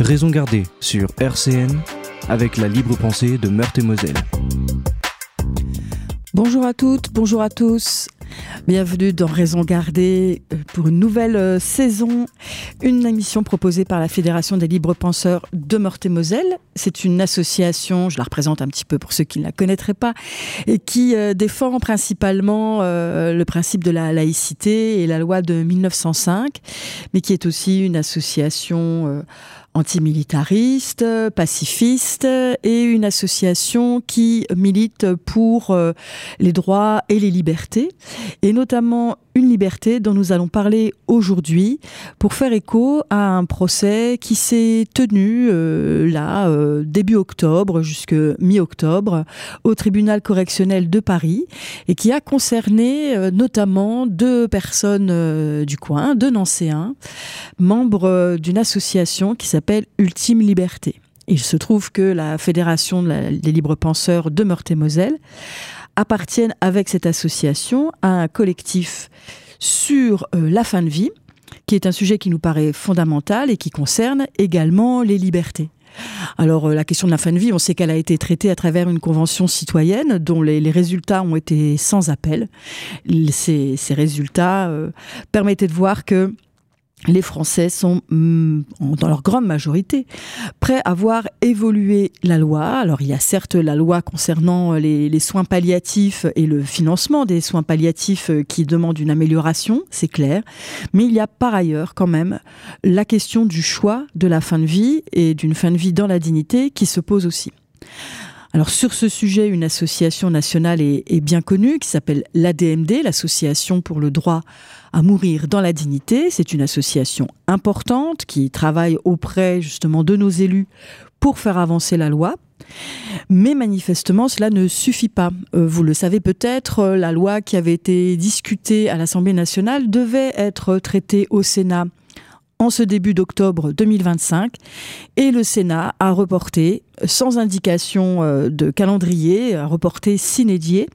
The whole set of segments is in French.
Raison gardée sur RCN avec la libre pensée de Meurthe-et-Moselle. Bonjour à toutes, bonjour à tous. Bienvenue dans Raison gardée pour une nouvelle saison, une émission proposée par la Fédération des libres penseurs de Meurthe-et-Moselle. C'est une association, je la représente un petit peu pour ceux qui ne la connaîtraient pas, et qui défend principalement le principe de la laïcité et la loi de 1905, mais qui est aussi une association antimilitariste, pacifiste et une association qui milite pour les droits et les libertés, et notamment une liberté dont nous allons parler aujourd'hui pour faire écho à un procès qui s'est tenu début octobre jusque mi-octobre au tribunal correctionnel de Paris et qui a concerné notamment deux personnes du coin, deux Nancéens, membres d'une association qui s'appelle Ultime Liberté. Il se trouve que la Fédération des libres penseurs de Meurthe-et-Moselle appartiennent avec cette association à un collectif sur la fin de vie, qui est un sujet qui nous paraît fondamental et qui concerne également les libertés. Alors la question de la fin de vie, on sait qu'elle a été traitée à travers une convention citoyenne dont les résultats ont été sans appel. Ces résultats permettaient de voir que les Français sont, dans leur grande majorité, prêts à voir évoluer la loi. Alors, il y a certes la loi concernant les soins palliatifs et le financement des soins palliatifs qui demandent une amélioration, c'est clair. Mais il y a par ailleurs quand même la question du choix de la fin de vie et d'une fin de vie dans la dignité qui se pose aussi. Alors sur ce sujet, une association nationale est bien connue qui s'appelle l'ADMD, l'Association pour le droit à mourir dans la dignité. C'est une association importante qui travaille auprès justement de nos élus pour faire avancer la loi. Mais manifestement, cela ne suffit pas. Vous le savez peut-être, la loi qui avait été discutée à l'Assemblée nationale devait être traitée au Sénat en ce début d'octobre 2025, et le Sénat a reporté, sans indication de calendrier, a reporté sine die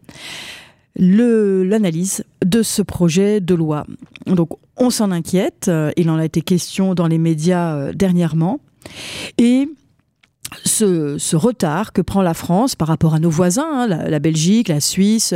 l'analyse de ce projet de loi. Donc on s'en inquiète, il en a été question dans les médias dernièrement, et ce retard que prend la France par rapport à nos voisins, la Belgique, la Suisse,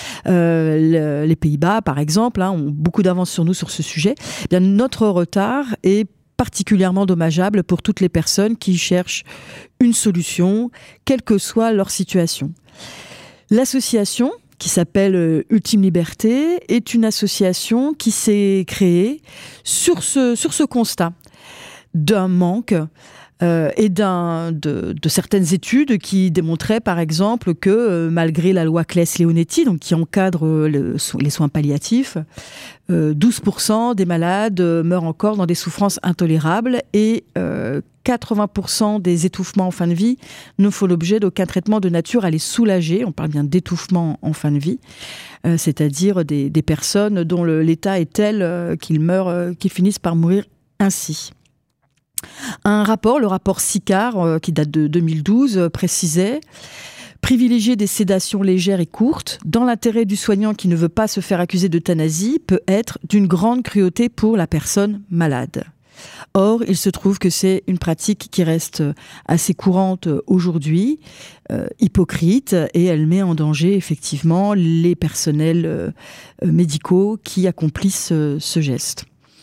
les Pays-Bas par exemple, ont beaucoup d'avance sur nous sur ce sujet. Eh bien, notre retard est particulièrement dommageable pour toutes les personnes qui cherchent une solution, quelle que soit leur situation. L'association, qui s'appelle Ultime Liberté, est une association qui s'est créée sur ce constat d'un manque et de certaines études qui démontraient par exemple que malgré la loi Claes-Leonetti, donc qui encadre les soins palliatifs, 12% des malades meurent encore dans des souffrances intolérables et 80% des étouffements en fin de vie ne font l'objet d'aucun traitement de nature à les soulager. On parle bien d'étouffement en fin de vie, c'est-à-dire des personnes dont l'état est tel qu'ils finissent par mourir ainsi. Un rapport, le rapport Sicard, qui date de 2012, précisait « Privilégier des sédations légères et courtes, dans l'intérêt du soignant qui ne veut pas se faire accuser d'euthanasie, peut être d'une grande cruauté pour la personne malade. » Or, il se trouve que c'est une pratique qui reste assez courante aujourd'hui, hypocrite, et elle met en danger effectivement les personnels médicaux qui accomplissent ce geste.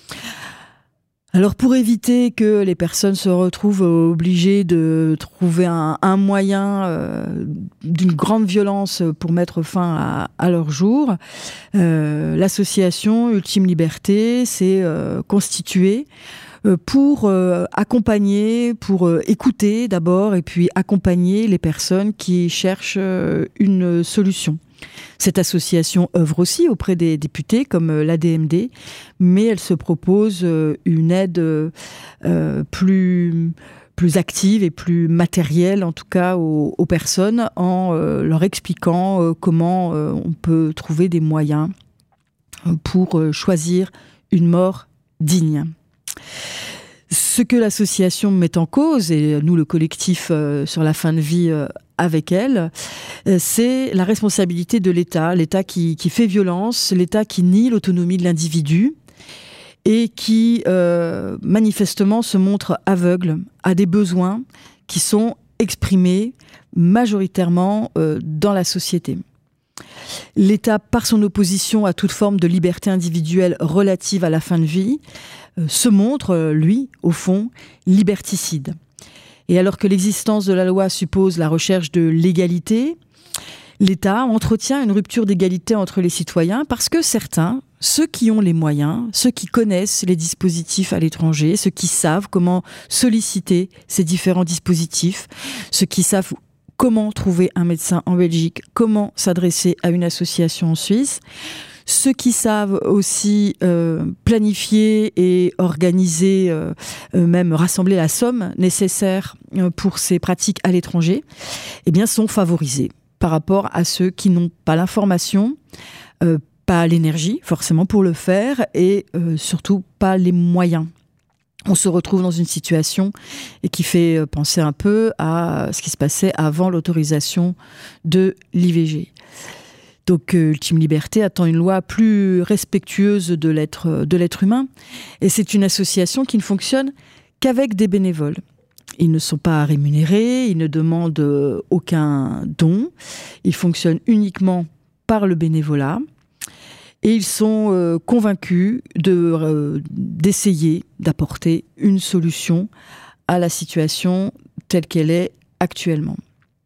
Alors pour éviter que les personnes se retrouvent obligées de trouver un moyen d'une grande violence pour mettre fin à leur jour, l'association Ultime Liberté s'est constituée pour accompagner, pour écouter d'abord et puis accompagner les personnes qui cherchent une solution. Cette association œuvre aussi auprès des députés comme l'ADMD, mais elle se propose une aide plus active et plus matérielle, en tout cas aux personnes, en leur expliquant comment on peut trouver des moyens pour choisir une mort digne. Ce que l'association met en cause, et nous le collectif sur la fin de vie avec elle, c'est la responsabilité de l'État qui fait violence, l'État qui nie l'autonomie de l'individu et qui manifestement se montre aveugle à des besoins qui sont exprimés majoritairement dans la société. L'État, par son opposition à toute forme de liberté individuelle relative à la fin de vie, se montre, lui, au fond, liberticide. Et alors que l'existence de la loi suppose la recherche de l'égalité, l'État entretient une rupture d'égalité entre les citoyens parce que certains, ceux qui ont les moyens, ceux qui connaissent les dispositifs à l'étranger, ceux qui savent comment solliciter ces différents dispositifs, ceux qui savent comment trouver un médecin en Belgique, comment s'adresser à une association en Suisse, ceux qui savent aussi planifier et organiser, même rassembler la somme nécessaire pour ces pratiques à l'étranger, eh bien, sont favorisés par rapport à ceux qui n'ont pas l'information, pas l'énergie forcément pour le faire et surtout pas les moyens. On se retrouve dans une situation et qui fait penser un peu à ce qui se passait avant l'autorisation de l'IVG. Donc Ultime Liberté attend une loi plus respectueuse de l'être humain et c'est une association qui ne fonctionne qu'avec des bénévoles. Ils ne sont pas rémunérés, ils ne demandent aucun don, ils fonctionnent uniquement par le bénévolat. Et ils sont convaincus d'essayer d'apporter une solution à la situation telle qu'elle est actuellement.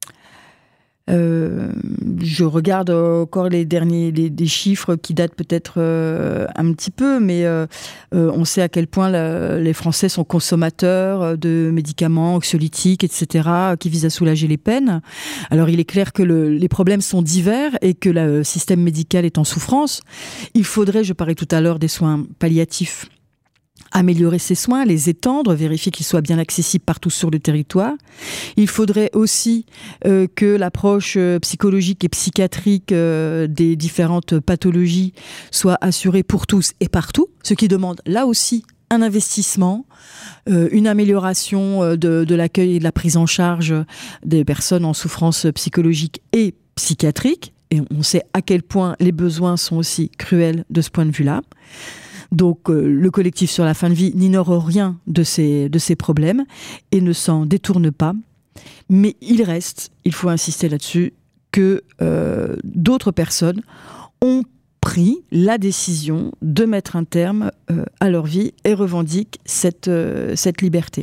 Je regarde encore les chiffres qui datent peut-être un petit peu, mais on sait à quel point les Français sont consommateurs de médicaments anxiolytiques, etc., qui visent à soulager les peines. Alors il est clair que les problèmes sont divers et que le système médical est en souffrance. Il faudrait, je parlais tout à l'heure des soins palliatifs, améliorer ces soins, les étendre, vérifier qu'ils soient bien accessibles partout sur le territoire. Il faudrait aussi que l'approche psychologique et psychiatrique des différentes pathologies soit assurée pour tous et partout, ce qui demande là aussi un investissement, une amélioration de l'accueil et de la prise en charge des personnes en souffrance psychologique et psychiatrique. Et on sait à quel point les besoins sont aussi cruels de ce point de vue-là. Donc le collectif sur la fin de vie n'ignore rien de ces problèmes et ne s'en détourne pas. Mais il faut insister là-dessus, que d'autres personnes ont pris la décision de mettre un terme à leur vie et revendiquent cette liberté.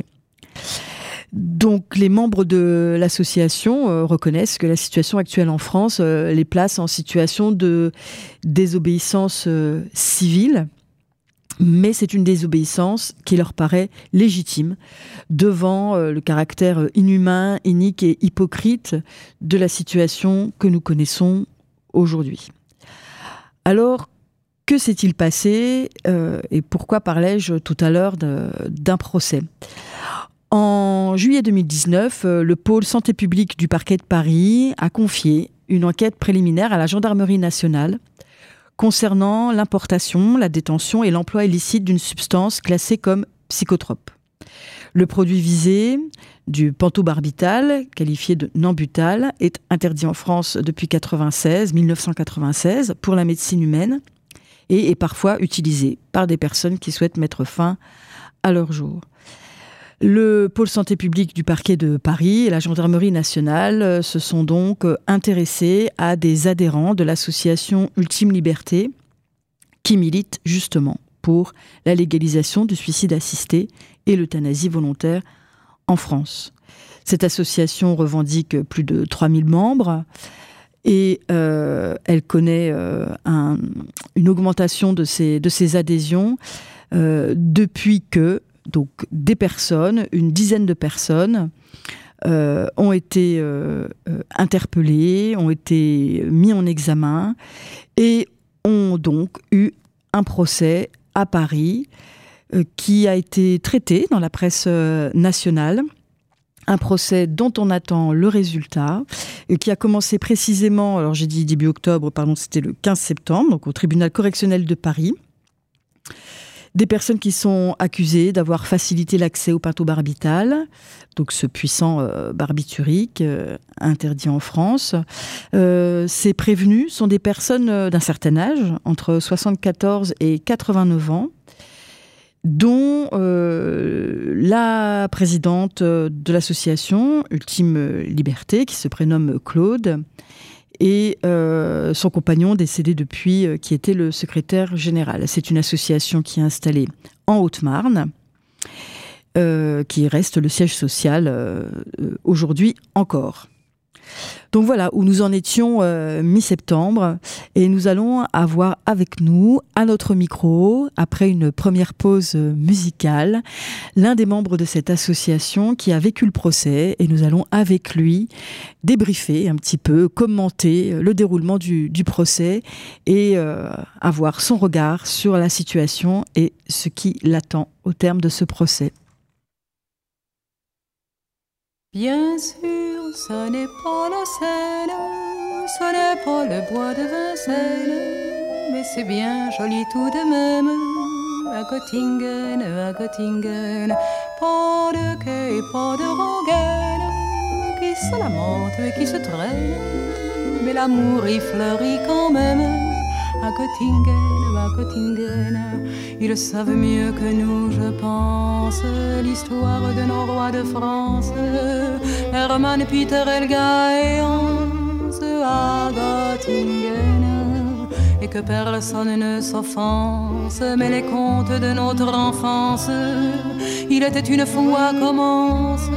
Donc les membres de l'association reconnaissent que la situation actuelle en France les place en situation de désobéissance civile. Mais c'est une désobéissance qui leur paraît légitime devant le caractère inhumain, inique et hypocrite de la situation que nous connaissons aujourd'hui. Alors, que s'est-il passé et pourquoi parlais-je tout à l'heure d'un procès ? En juillet 2019, le pôle santé publique du parquet de Paris a confié une enquête préliminaire à la gendarmerie nationale concernant l'importation, la détention et l'emploi illicite d'une substance classée comme psychotrope. Le produit visé, du pentobarbital, qualifié de Nambutal, est interdit en France depuis 1996 pour la médecine humaine et est parfois utilisé par des personnes qui souhaitent mettre fin à leur jour. Le pôle santé publique du parquet de Paris et la gendarmerie nationale se sont donc intéressés à des adhérents de l'association Ultime Liberté qui milite justement pour la légalisation du suicide assisté et l'euthanasie volontaire en France. Cette association revendique plus de 3000 membres et elle connaît une augmentation de ses adhésions depuis que donc des personnes, une dizaine de personnes, ont été interpellées, ont été mis en examen et ont donc eu un procès à Paris qui a été traité dans la presse nationale. Un procès dont on attend le résultat, qui a commencé précisément, alors j'ai dit début octobre, c'était le 15 septembre, donc au tribunal correctionnel de Paris. Des personnes qui sont accusées d'avoir facilité l'accès au pentobarbital, donc ce puissant barbiturique interdit en France. Ces prévenus sont des personnes d'un certain âge, entre 74 et 89 ans, dont la présidente de l'association Ultime Liberté, qui se prénomme Claude, et son compagnon décédé depuis, qui était le secrétaire général. C'est une association qui est installée en Haute-Marne, qui reste le siège social aujourd'hui encore. Donc voilà où nous en étions mi-septembre, et nous allons avoir avec nous, à notre micro, après une première pause musicale, l'un des membres de cette association qui a vécu le procès, et nous allons avec lui débriefer un petit peu, commenter le déroulement du procès et avoir son regard sur la situation et ce qui l'attend au terme de ce procès. Bien sûr, ce n'est pas la Seine, ce n'est pas le bois de Vincennes, mais c'est bien joli tout de même, à Göttingen, à Göttingen. Pas de quai, pas de rengaine, qui se lamente et qui se traîne, mais l'amour y fleurit quand même, à Göttingen, à Göttingen. Ils savent mieux que nous, je pense, l'histoire de nos rois de France, Hermann, Peter, Helga et Hans, à Göttingen. Et que personne ne s'offense, mais les contes de notre enfance, il était une fois commence,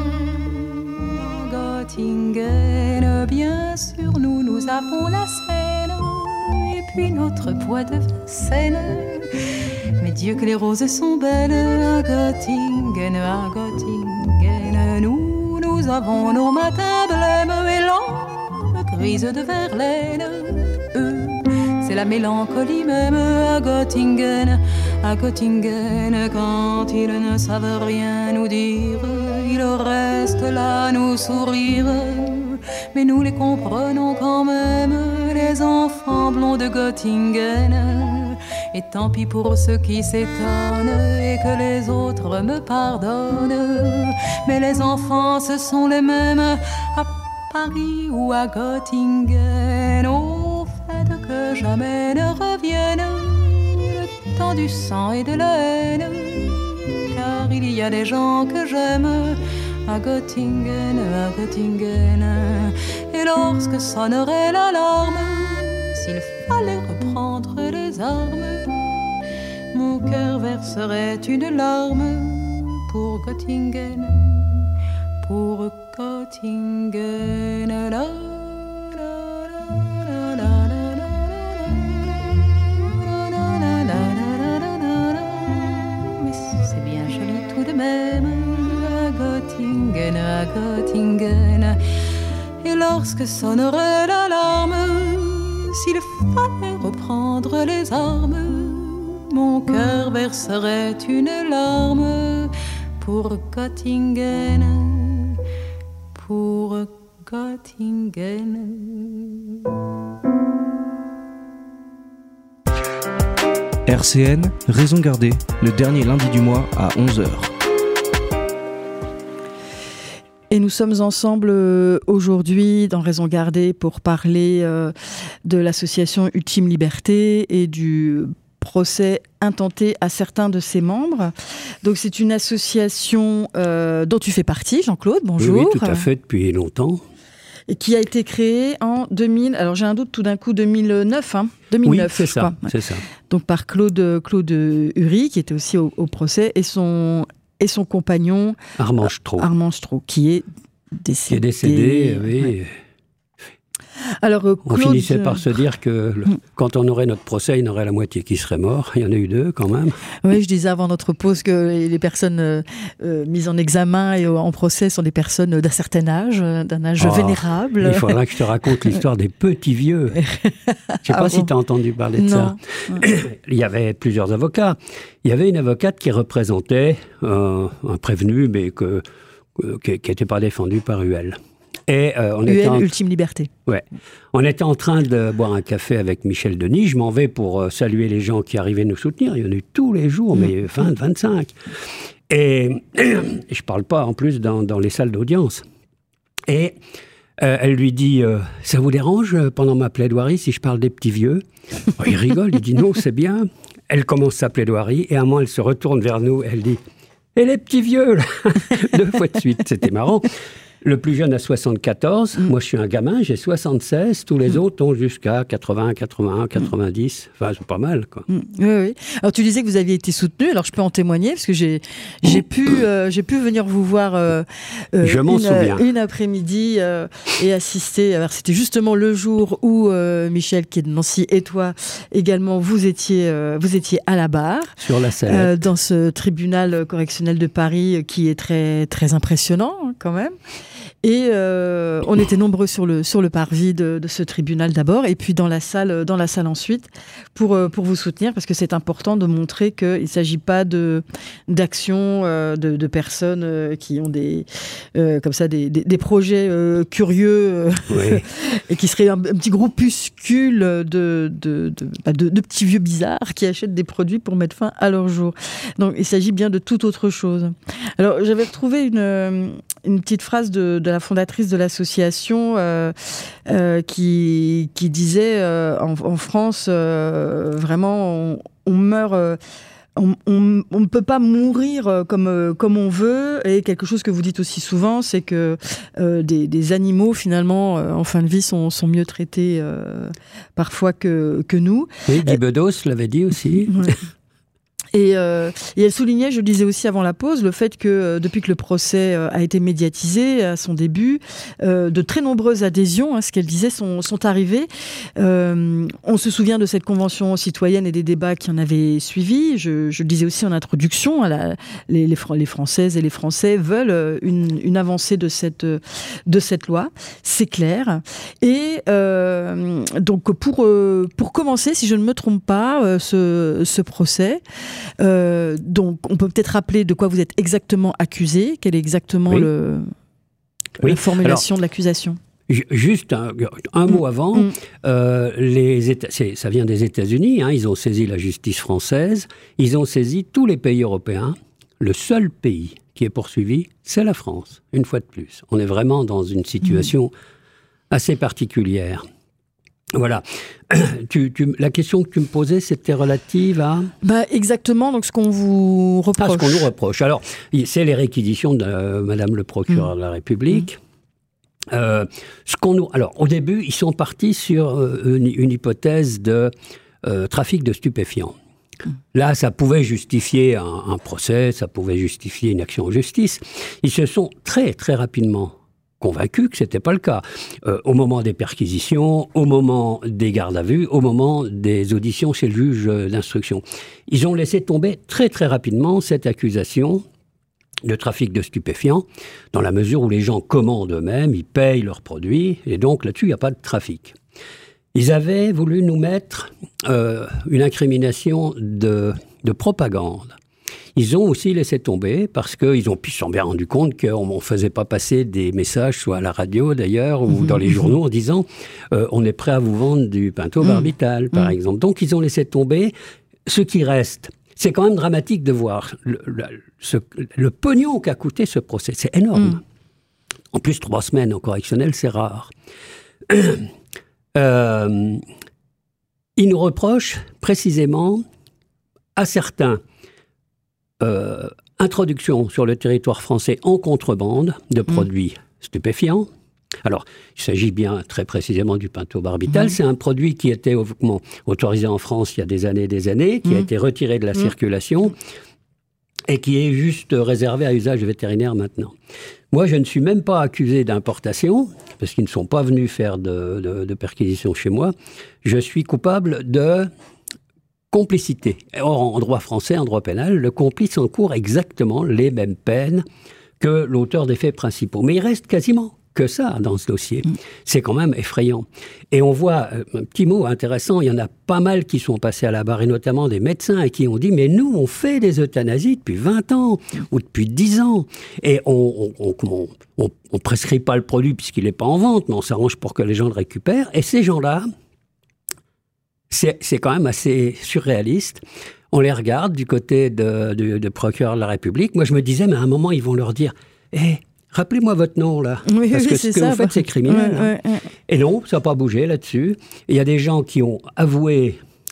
à Göttingen. Bien sûr, nous avons la Seine, et puis notre bois de Vincennes. Mais Dieu que les roses sont belles, à Göttingen, à Göttingen. Nous avons nos matins blêmes et l'âme grise de Verlaine. C'est la mélancolie même, à Göttingen, à Göttingen. Quand ils ne savent rien nous dire, ils restent là à nous sourire. Mais nous les comprenons quand même, les enfants blonds de Göttingen. Et tant pis pour ceux qui s'étonnent et que les autres me pardonnent. Mais les enfants, ce sont les mêmes à Paris ou à Göttingen. Au fait que jamais ne revienne le temps du sang et de la haine. Car il y a des gens que j'aime à Göttingen, à Göttingen. Et lorsque sonnerait l'alarme, s'il fallait reprendre les armes, mon cœur verserait une larme pour Göttingen, pour Göttingen. La, la, la, la, la. Mais c'est bien joli tout de même, à Göttingen, à Göttingen. Et lorsque sonnerait l'alarme, s'il fallait reprendre les armes, mon cœur verserait une larme pour Göttingen, pour Göttingen. RCN, Raison Gardée, le dernier lundi du mois à 11h. Et nous sommes ensemble aujourd'hui dans Raison Gardée pour parler de l'association Ultime Liberté et du procès intenté à certains de ses membres. Donc c'est une association dont tu fais partie, Jean-Claude, bonjour. Oui, tout à fait, depuis longtemps. Et qui a été créée en 2000, alors j'ai un doute tout d'un coup, 2009, hein, 2009 oui, c'est je ça, crois. C'est ça. Donc par Claude Uri, qui était aussi au procès, et son compagnon Armand Strauch, qui est décédé. Qui est décédé, oui. Ouais. Alors, Claude, on finissait par se dire que quand on aurait notre procès, il y en aurait la moitié qui seraient morts. Il y en a eu 2 quand même. Oui, je disais avant notre pause que les personnes mises en examen et en procès sont des personnes d'un certain âge, d'un âge vénérable. Il faudra que je te raconte l'histoire des petits vieux. Je ne sais pas si tu as entendu parler de ça. Il y avait plusieurs avocats. Il y avait une avocate qui représentait un prévenu, mais qui n'était pas défendu par UL. Et Ultime Liberté. Ouais. On était en train de boire un café avec Michel Denis. Je m'en vais pour saluer les gens qui arrivaient nous soutenir. Il y en a eu tous les jours, mais 20, 25. Et je ne parle pas en plus dans les salles d'audience. Et elle lui dit « Ça vous dérange pendant ma plaidoirie si je parle des petits vieux ?» Il rigole, il dit « Non, c'est bien. » elle commence sa plaidoirie, et à un moment, elle se retourne vers nous, elle dit « Et les petits vieux, là ?» 2 fois de suite, c'était marrant. Le plus jeune a 74, moi je suis un gamin, j'ai 76, tous les autres ont jusqu'à 80, 81, 90, enfin c'est pas mal quoi. Oui. Alors tu disais que vous aviez été soutenu, alors je peux en témoigner parce que j'ai pu venir vous voir une après-midi et assister. Alors c'était justement le jour où Michel qui est de Nancy et toi également vous étiez à la barre sur la sellette dans ce tribunal correctionnel de Paris qui est très très impressionnant quand même. Et on était nombreux sur le parvis de ce tribunal d'abord, et puis dans la salle ensuite, pour vous soutenir, parce que c'est important de montrer qu'il ne s'agit pas d'actions de personnes qui ont des projets curieux oui. et qui seraient un petit groupuscule de petits vieux bizarres qui achètent des produits pour mettre fin à leur jour. Donc il s'agit bien de toute autre chose. Alors j'avais retrouvé une petite phrase de la fondatrice de l'association qui disait en France vraiment on meurt on ne peut pas mourir comme on veut, et quelque chose que vous dites aussi souvent, c'est que des animaux finalement en fin de vie sont mieux traités parfois que nous. Oui, Guy Bedos l'avait dit aussi. Ouais. Et elle soulignait, je le disais aussi avant la pause, le fait que depuis que le procès a été médiatisé à son début, de très nombreuses adhésions, ce qu'elle disait, sont arrivées. On se souvient de cette convention citoyenne et des débats qui en avaient suivi. Je le disais aussi en introduction, les Françaises et les Français veulent une avancée de cette loi, c'est clair. Et donc pour commencer, si je ne me trompe pas, ce procès, donc on peut peut-être rappeler de quoi vous êtes exactement accusé, quelle est exactement la formulation de l'accusation. Juste un mot avant, ça vient des États-Unis, ils ont saisi la justice française, ils ont saisi tous les pays européens. Le seul pays qui est poursuivi, c'est la France, une fois de plus. On est vraiment dans une situation assez particulière. Voilà. La question que tu me posais, c'était relative à... Exactement, donc ce qu'on vous reproche. Ce qu'on nous reproche. Alors, c'est les réquisitions de Madame le procureur de la République. Alors, au début, ils sont partis sur une hypothèse de trafic de stupéfiants. Là, ça pouvait justifier un procès, ça pouvait justifier une action en justice. Ils se sont très, très rapidement convaincus que ce n'était pas le cas. Au moment des perquisitions, au moment des gardes à vue, au moment des auditions chez le juge d'instruction. Ils ont laissé tomber très très rapidement cette accusation de trafic de stupéfiants, dans la mesure où les gens commandent eux-mêmes, ils payent leurs produits, et donc là-dessus, il n'y a pas de trafic. Ils avaient voulu nous mettre une incrimination de propagande. Ils ont aussi laissé tomber parce qu'ils se sont bien rendus compte qu'on ne faisait pas passer des messages, soit à la radio d'ailleurs, ou dans les journaux en disant on est prêt à vous vendre du pentobarbital, par exemple. Donc ils ont laissé tomber. Ce qui reste, c'est quand même dramatique de voir le pognon qu'a coûté ce procès. C'est énorme. En plus, 3 semaines en correctionnel, c'est rare. Ils nous reprochent précisément à certains introduction sur le territoire français en contrebande de produits stupéfiants. Alors, il s'agit bien très précisément du pentobarbital. C'est un produit qui était autorisé en France il y a des années, qui a été retiré de la circulation et qui est juste réservé à usage vétérinaire maintenant. Moi, je ne suis même pas accusé d'importation, parce qu'ils ne sont pas venus faire de perquisition chez moi. Je suis coupable de complicité. Or, en droit français, en droit pénal, le complice encourt exactement les mêmes peines que l'auteur des faits principaux. Mais il reste quasiment que ça dans ce dossier. C'est quand même effrayant. Et on voit, un petit mot intéressant, il y en a pas mal qui sont passés à la barre, et notamment des médecins, et qui ont dit « Mais nous, on fait des euthanasies depuis 20 ans, ou depuis 10 ans, et on prescrit pas le produit puisqu'il n'est pas en vente, mais on s'arrange pour que les gens le récupèrent. » Et ces gens-là, c'est quand même assez surréaliste. On les regarde du côté de procureur de la République. Moi, je me disais, mais à un moment, ils vont leur dire « rappelez-moi votre nom, là. » Parce que ce que vous faites, c'est criminel. Et non, ça n'a pas bougé là-dessus. Il y a des gens qui ont avoué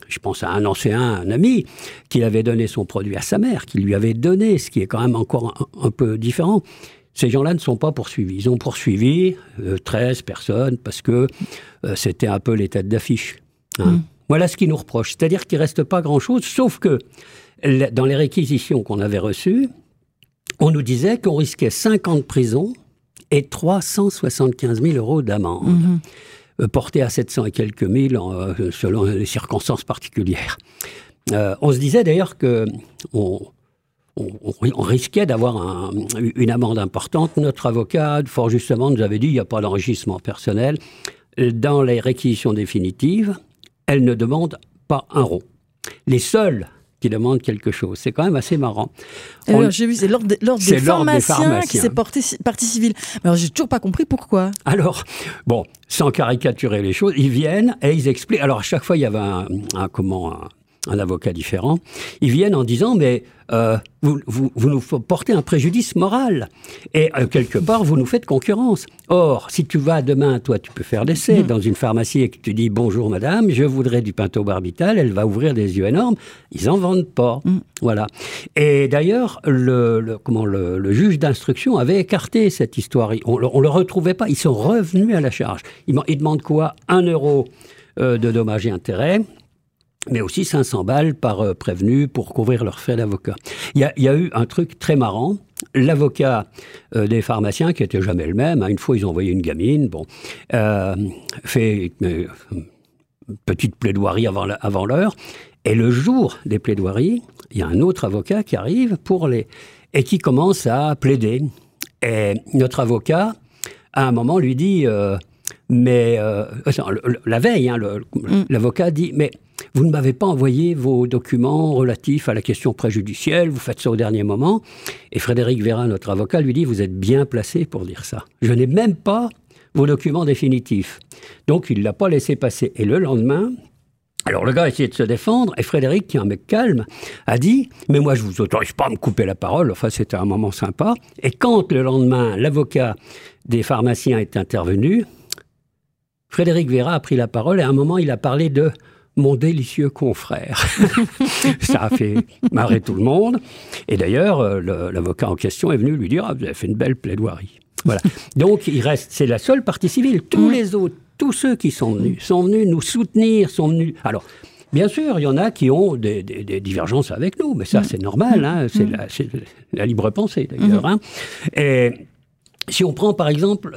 je pense à un ancien, un ami, qui avait donné son produit à sa mère, qui lui avait donné, ce qui est quand même encore un peu différent. Ces gens-là ne sont pas poursuivis. Ils ont poursuivi 13 personnes parce que c'était un peu les têtes d'affiche. Hein. Voilà ce qu'ils nous reprochent. C'est-à-dire qu'il ne reste pas grand-chose, sauf que dans les réquisitions qu'on avait reçues, on nous disait qu'on risquait 5 ans de prison et 375 000 € d'amende, portée à 700 et quelques mille selon les circonstances particulières. On se disait d'ailleurs qu'on risquait d'avoir une amende importante. Notre avocat, fort justement, nous avait dit qu'il n'y a pas d'enrichissement personnel. Dans les réquisitions définitives, elle ne demande pas un rond. Les seuls qui demandent quelque chose. C'est quand même assez marrant. Alors, j'ai vu, c'est l'ordre des pharmaciens qui s'est porté partie civile. Alors, j'ai toujours pas compris pourquoi. Alors, bon, sans caricaturer les choses, ils viennent et ils expliquent. Alors, à chaque fois, il y avait un avocat différent. Ils viennent en disant, mais vous nous portez un préjudice moral. Et quelque part, vous nous faites concurrence. Or, si tu vas demain, toi, tu peux faire l'essai dans une pharmacie et que tu dis, bonjour madame, je voudrais du pentobarbital, elle va ouvrir des yeux énormes. Ils n'en vendent pas. Voilà. Et d'ailleurs, le juge d'instruction avait écarté cette histoire. On le retrouvait pas. Ils sont revenus à la charge. Ils demandent quoi ? 1 € de dommages et intérêts, mais aussi 500 balles par prévenu pour couvrir leurs frais d'avocat. Il y a eu un truc très marrant. L'avocat des pharmaciens, qui n'était jamais le même, une fois ils ont envoyé une gamine, fait une petite plaidoirie avant l'heure, et le jour des plaidoiries, il y a un autre avocat qui arrive et qui commence à plaider. Et notre avocat, à un moment, lui dit, la veille, l'avocat dit, mais vous ne m'avez pas envoyé vos documents relatifs à la question préjudicielle, vous faites ça au dernier moment. Et Frédéric Véra, notre avocat, lui dit, vous êtes bien placé pour dire ça. Je n'ai même pas vos documents définitifs. Donc, il ne l'a pas laissé passer. Et le lendemain, alors le gars a essayé de se défendre, et Frédéric, qui est un mec calme, a dit, mais moi, je ne vous autorise pas à me couper la parole. Enfin, c'était un moment sympa. Et quand, le lendemain, l'avocat des pharmaciens est intervenu, Frédéric Véra a pris la parole, et à un moment, il a parlé de mon délicieux confrère. Ça a fait marrer tout le monde. Et d'ailleurs, l'avocat en question est venu lui dire, vous avez fait une belle plaidoirie. Voilà. Donc, c'est la seule partie civile. Tous les autres, tous ceux qui sont venus nous soutenir, sont venus... Alors, bien sûr, il y en a qui ont des divergences avec nous, mais ça, c'est normal. Hein, c'est la libre pensée, d'ailleurs. Hein. Et si on prend, par exemple,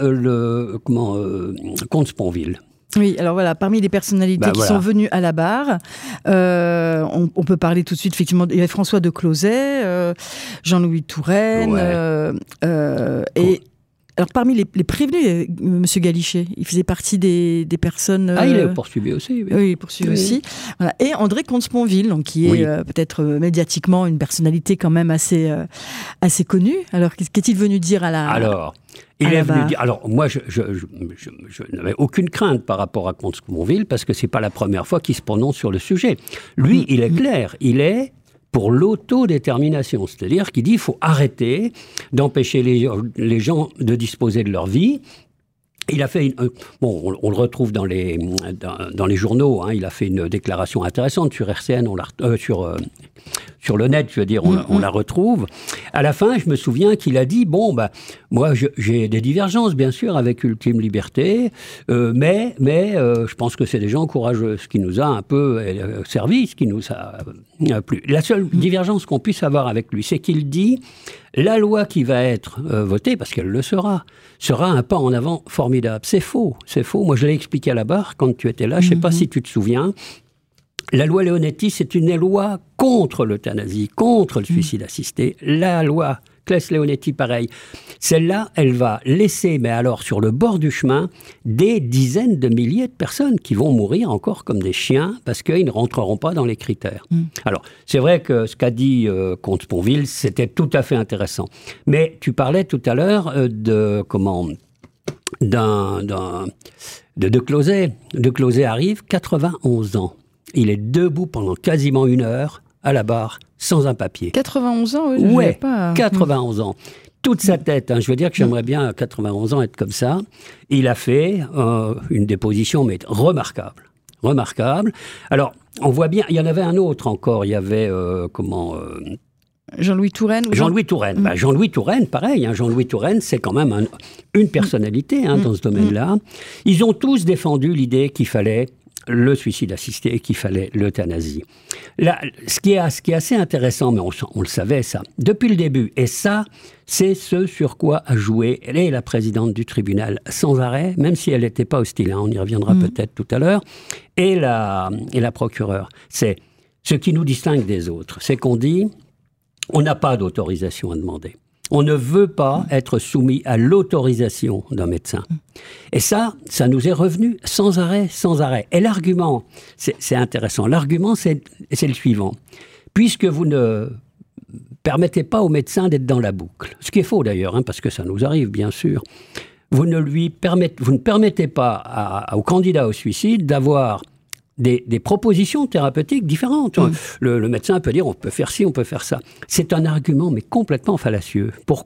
comte Sponville. Oui, alors voilà, parmi les personnalités qui sont venues à la barre, on peut parler tout de suite, effectivement, il y avait François de Closet, Jean-Louis Touraine, et alors parmi les prévenus, M. Galichet, il faisait partie des personnes... il est poursuivi aussi. Oui, il est poursuivi aussi. Voilà. Et André Comte-Sponville, donc, qui est peut-être médiatiquement une personnalité quand même assez connue. Alors, qu'est-il venu dire à la... Alors, il est venu dire... Alors, moi, je n'avais aucune crainte par rapport à Comte-Sponville, parce que ce n'est pas la première fois qu'il se prononce sur le sujet. Lui, il est clair, il est pour l'autodétermination, c'est-à-dire qu'il dit qu'il faut arrêter d'empêcher les gens de disposer de leur vie. Il a fait on le retrouve dans les journaux. Hein, il a fait une déclaration intéressante sur RCN, sur le net, je veux dire, on la retrouve. À la fin, je me souviens qu'il a dit moi, j'ai des divergences, bien sûr, avec Ultime Liberté, mais je pense que c'est des gens courageux, ce qui nous a un peu servi, ce qui nous a plu. La seule divergence qu'on puisse avoir avec lui, c'est qu'il dit la loi qui va être votée, parce qu'elle le sera un pas en avant formidable. C'est faux. Moi, je l'ai expliqué à la barre quand tu étais là. Je ne sais pas si tu te souviens. La loi Leonetti, c'est une loi contre l'euthanasie, contre le suicide assisté. La loi Claes-Leonetti, pareil. Celle-là, elle va laisser, mais alors sur le bord du chemin, des dizaines de milliers de personnes qui vont mourir encore comme des chiens parce qu'ils ne rentreront pas dans les critères. Alors, c'est vrai que ce qu'a dit Comte Sponville, c'était tout à fait intéressant. Mais tu parlais tout à l'heure de Closet. De Closet arrive, 91 ans. Il est debout pendant quasiment 1 heure à la barre, sans un papier. 91 ans, oui, pas... 91 ans. Toute sa tête, je veux dire que j'aimerais bien à 91 ans être comme ça. Il a fait une déposition, mais remarquable. remarquable. Alors, on voit bien, il y en avait un autre encore, il y avait, Jean-Louis Touraine. Jean-Louis Touraine. Jean-Louis Touraine, pareil. Jean-Louis Touraine, c'est quand même une personnalité dans ce domaine-là. Ils ont tous défendu l'idée qu'il fallait le suicide assisté, qu'il fallait l'euthanasie. Là, ce qui est assez intéressant, mais on le savait ça, depuis le début, et ça, c'est ce sur quoi a joué, elle est la présidente du tribunal sans arrêt, même si elle n'était pas hostile, on y reviendra peut-être tout à l'heure, et la procureure. C'est ce qui nous distingue des autres, c'est qu'on dit, on n'a pas d'autorisation à demander. On ne veut pas être soumis à l'autorisation d'un médecin. Et ça nous est revenu sans arrêt, sans arrêt. Et l'argument, c'est intéressant, l'argument c'est le suivant. Puisque vous ne permettez pas au médecin d'être dans la boucle, ce qui est faux d'ailleurs, parce que ça nous arrive bien sûr, vous ne permettez pas au candidat au suicide d'avoir des propositions thérapeutiques différentes. Le médecin peut dire on peut faire ci, on peut faire ça. C'est un argument mais complètement fallacieux. Pourquoi ?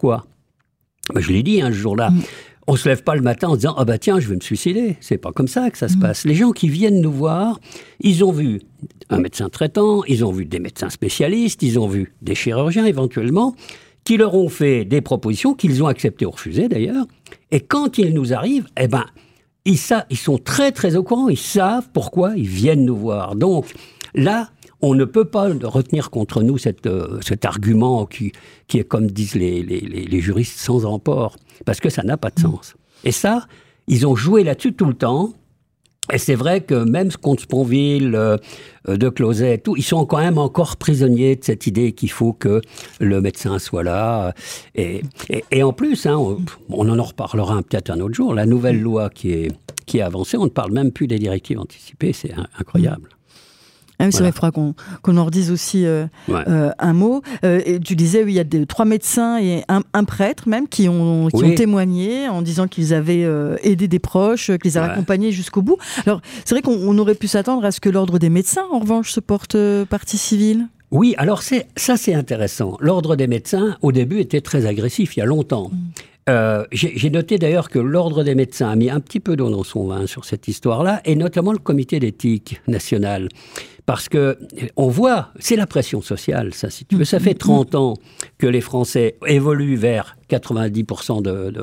Je l'ai dit ce jour-là. On ne se lève pas le matin en disant « Ah bah tiens, je vais me suicider ». C'est pas comme ça que ça se passe. Les gens qui viennent nous voir, ils ont vu un médecin traitant, ils ont vu des médecins spécialistes, ils ont vu des chirurgiens éventuellement, qui leur ont fait des propositions qu'ils ont acceptées ou refusées d'ailleurs. Et quand ils nous arrivent, ils sont très très au courant, ils savent pourquoi ils viennent nous voir. Donc là, on ne peut pas retenir contre nous cet argument qui est, comme disent les juristes, sans emport, parce que ça n'a pas de sens. Et ça, ils ont joué là-dessus tout le temps. Et c'est vrai que même contre Sponville, De Closet, tout, ils sont quand même encore prisonniers de cette idée qu'il faut que le médecin soit là. Et en plus, on en reparlera peut-être un autre jour, la nouvelle loi qui est avancée, on ne parle même plus des directives anticipées, c'est incroyable. Ah oui, c'est vrai, il faudra qu'on en redise aussi un mot. Et tu disais, oui, il y a 3 médecins et un prêtre même qui ont témoigné en disant qu'ils avaient aidé des proches, qu'ils les avaient accompagnés jusqu'au bout. Alors, c'est vrai qu'on aurait pu s'attendre à ce que l'ordre des médecins, en revanche, se porte partie civile. Oui, alors ça c'est intéressant. L'ordre des médecins, au début, était très agressif, il y a longtemps. J'ai noté d'ailleurs que l'ordre des médecins a mis un petit peu d'eau dans son vin sur cette histoire-là, et notamment le comité d'éthique national. Parce que on voit, c'est la pression sociale, ça, si tu veux. Ça fait 30 ans que les Français évoluent vers 90%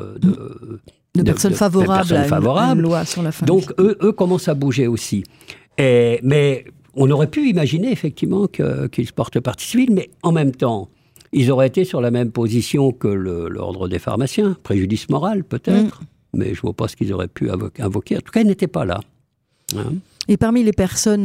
de personnes favorables à une loi sur la fin. Donc eux commencent à bouger aussi. Mais on aurait pu imaginer effectivement qu'ils se portent partie civile, mais en même temps, ils auraient été sur la même position que l'ordre des pharmaciens, préjudice moral peut-être, mais je ne vois pas ce qu'ils auraient pu invoquer. En tout cas, ils n'étaient pas là. Et parmi les personnes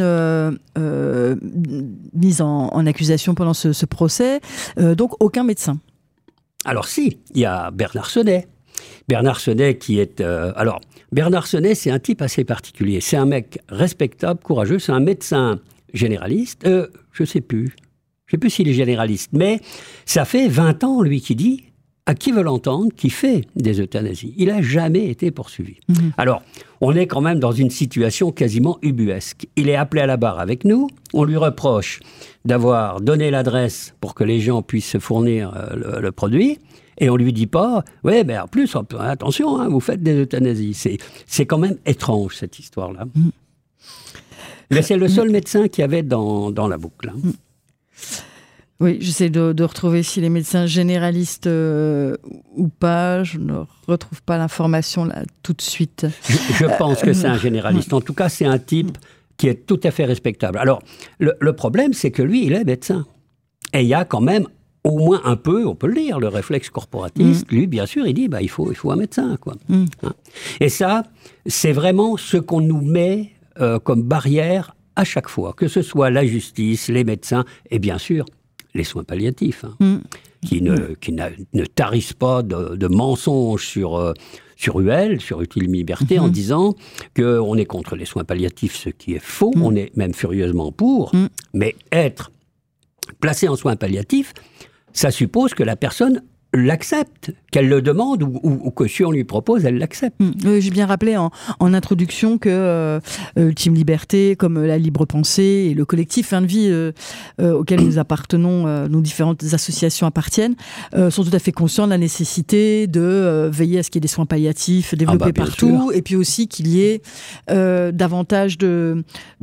mises en accusation pendant ce procès, donc aucun médecin. Alors si, il y a Bernard Senet. Bernard Senet qui est... Bernard Senet, c'est un type assez particulier. C'est un mec respectable, courageux, c'est un médecin généraliste. Je ne sais plus s'il est généraliste, mais ça fait 20 ans, lui, qui dit, à qui veut l'entendre, qui fait des euthanasies. Il n'a jamais été poursuivi. Alors, on est quand même dans une situation quasiment ubuesque. Il est appelé à la barre avec nous, on lui reproche d'avoir donné l'adresse pour que les gens puissent se fournir le produit, et on ne lui dit pas, ouais, mais en plus, attention, vous faites des euthanasies. C'est quand même étrange, cette histoire-là. Mais c'est le seul médecin qu'il y avait dans la boucle. Oui, j'essaie de retrouver si les médecins généralistes ou pas. Je ne retrouve pas l'information là tout de suite. Je pense que c'est un généraliste. En tout cas, c'est un type qui est tout à fait respectable. Alors, le problème, c'est que lui, il est médecin. Et il y a quand même au moins un peu, on peut le dire, le réflexe corporatiste. Lui, bien sûr, il dit il faut un médecin, quoi. Et ça, c'est vraiment ce qu'on nous met comme barrière à chaque fois, que ce soit la justice, les médecins et bien sûr les soins palliatifs, qui ne tarissent pas de mensonges sur UL, sur Utile Liberté, en disant qu'on est contre les soins palliatifs, ce qui est faux, on est même furieusement pour, mais être placé en soins palliatifs, ça suppose que la personne l'accepte, qu'elle le demande ou que si on lui propose, elle l'accepte. J'ai bien rappelé en introduction que Ultime Liberté, comme la Libre Pensée et le collectif Fin de Vie auquel nous appartenons, nos différentes associations appartiennent, sont tout à fait conscients de la nécessité de veiller à ce qu'il y ait des soins palliatifs développés partout, et puis aussi qu'il y ait davantage de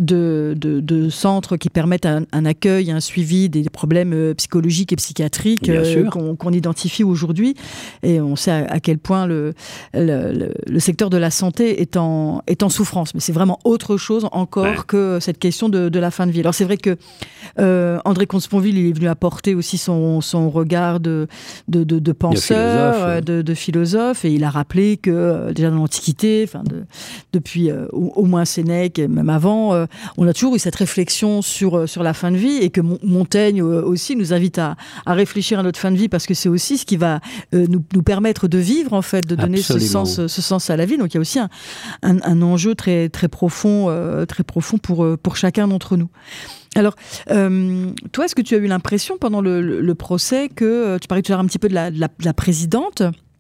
centres qui permettent un accueil, un suivi des problèmes psychologiques et psychiatriques qu'on identifie aujourd'hui. Et on sait à quel point le secteur de la santé est en souffrance. Mais c'est vraiment autre chose encore que cette question de la fin de vie. Alors c'est vrai que André Comte-Sponville, il est venu apporter aussi son regard de penseur, de philosophe, et il a rappelé que déjà dans l'Antiquité, depuis au moins Sénèque, et même avant, on a toujours eu cette réflexion sur la fin de vie, et que Montaigne aussi nous invite à réfléchir à notre fin de vie, parce que c'est aussi ce qui va nous permettre de vivre, en fait, de donner ce sens à la vie. Donc il y a aussi un enjeu très, très profond pour chacun d'entre nous. Alors, toi, est-ce que tu as eu l'impression pendant le procès que, tu parlais tout à l'heure un petit peu de la présidente,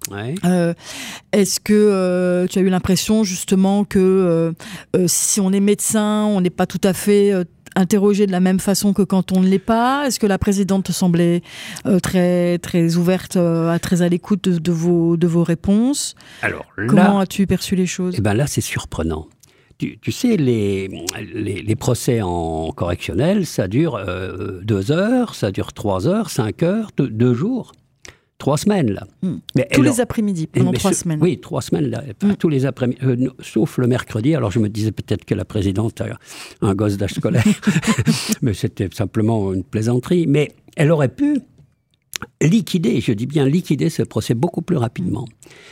est-ce que tu as eu l'impression justement que si on est médecin, on n'est pas tout à fait interrogé de la même façon que quand on ne l'est pas? Est-ce que la présidente te semblait très, très ouverte, très à l'écoute de vos réponses? Alors, comment as-tu perçu les choses? Eh ben là, c'est surprenant. Tu sais, les procès en correctionnel, ça dure 2 heures, ça dure 3 heures, 5 heures, 2 jours. 3 semaines, là. Mais tous les après-midi, pendant 3 semaines. Oui, 3 semaines, là. Tous les après-midi, sauf le mercredi. Alors, je me disais peut-être que la présidente a un gosse d'âge scolaire. Mais c'était simplement une plaisanterie. Mais elle aurait pu liquider, je dis bien liquider ce procès beaucoup plus rapidement.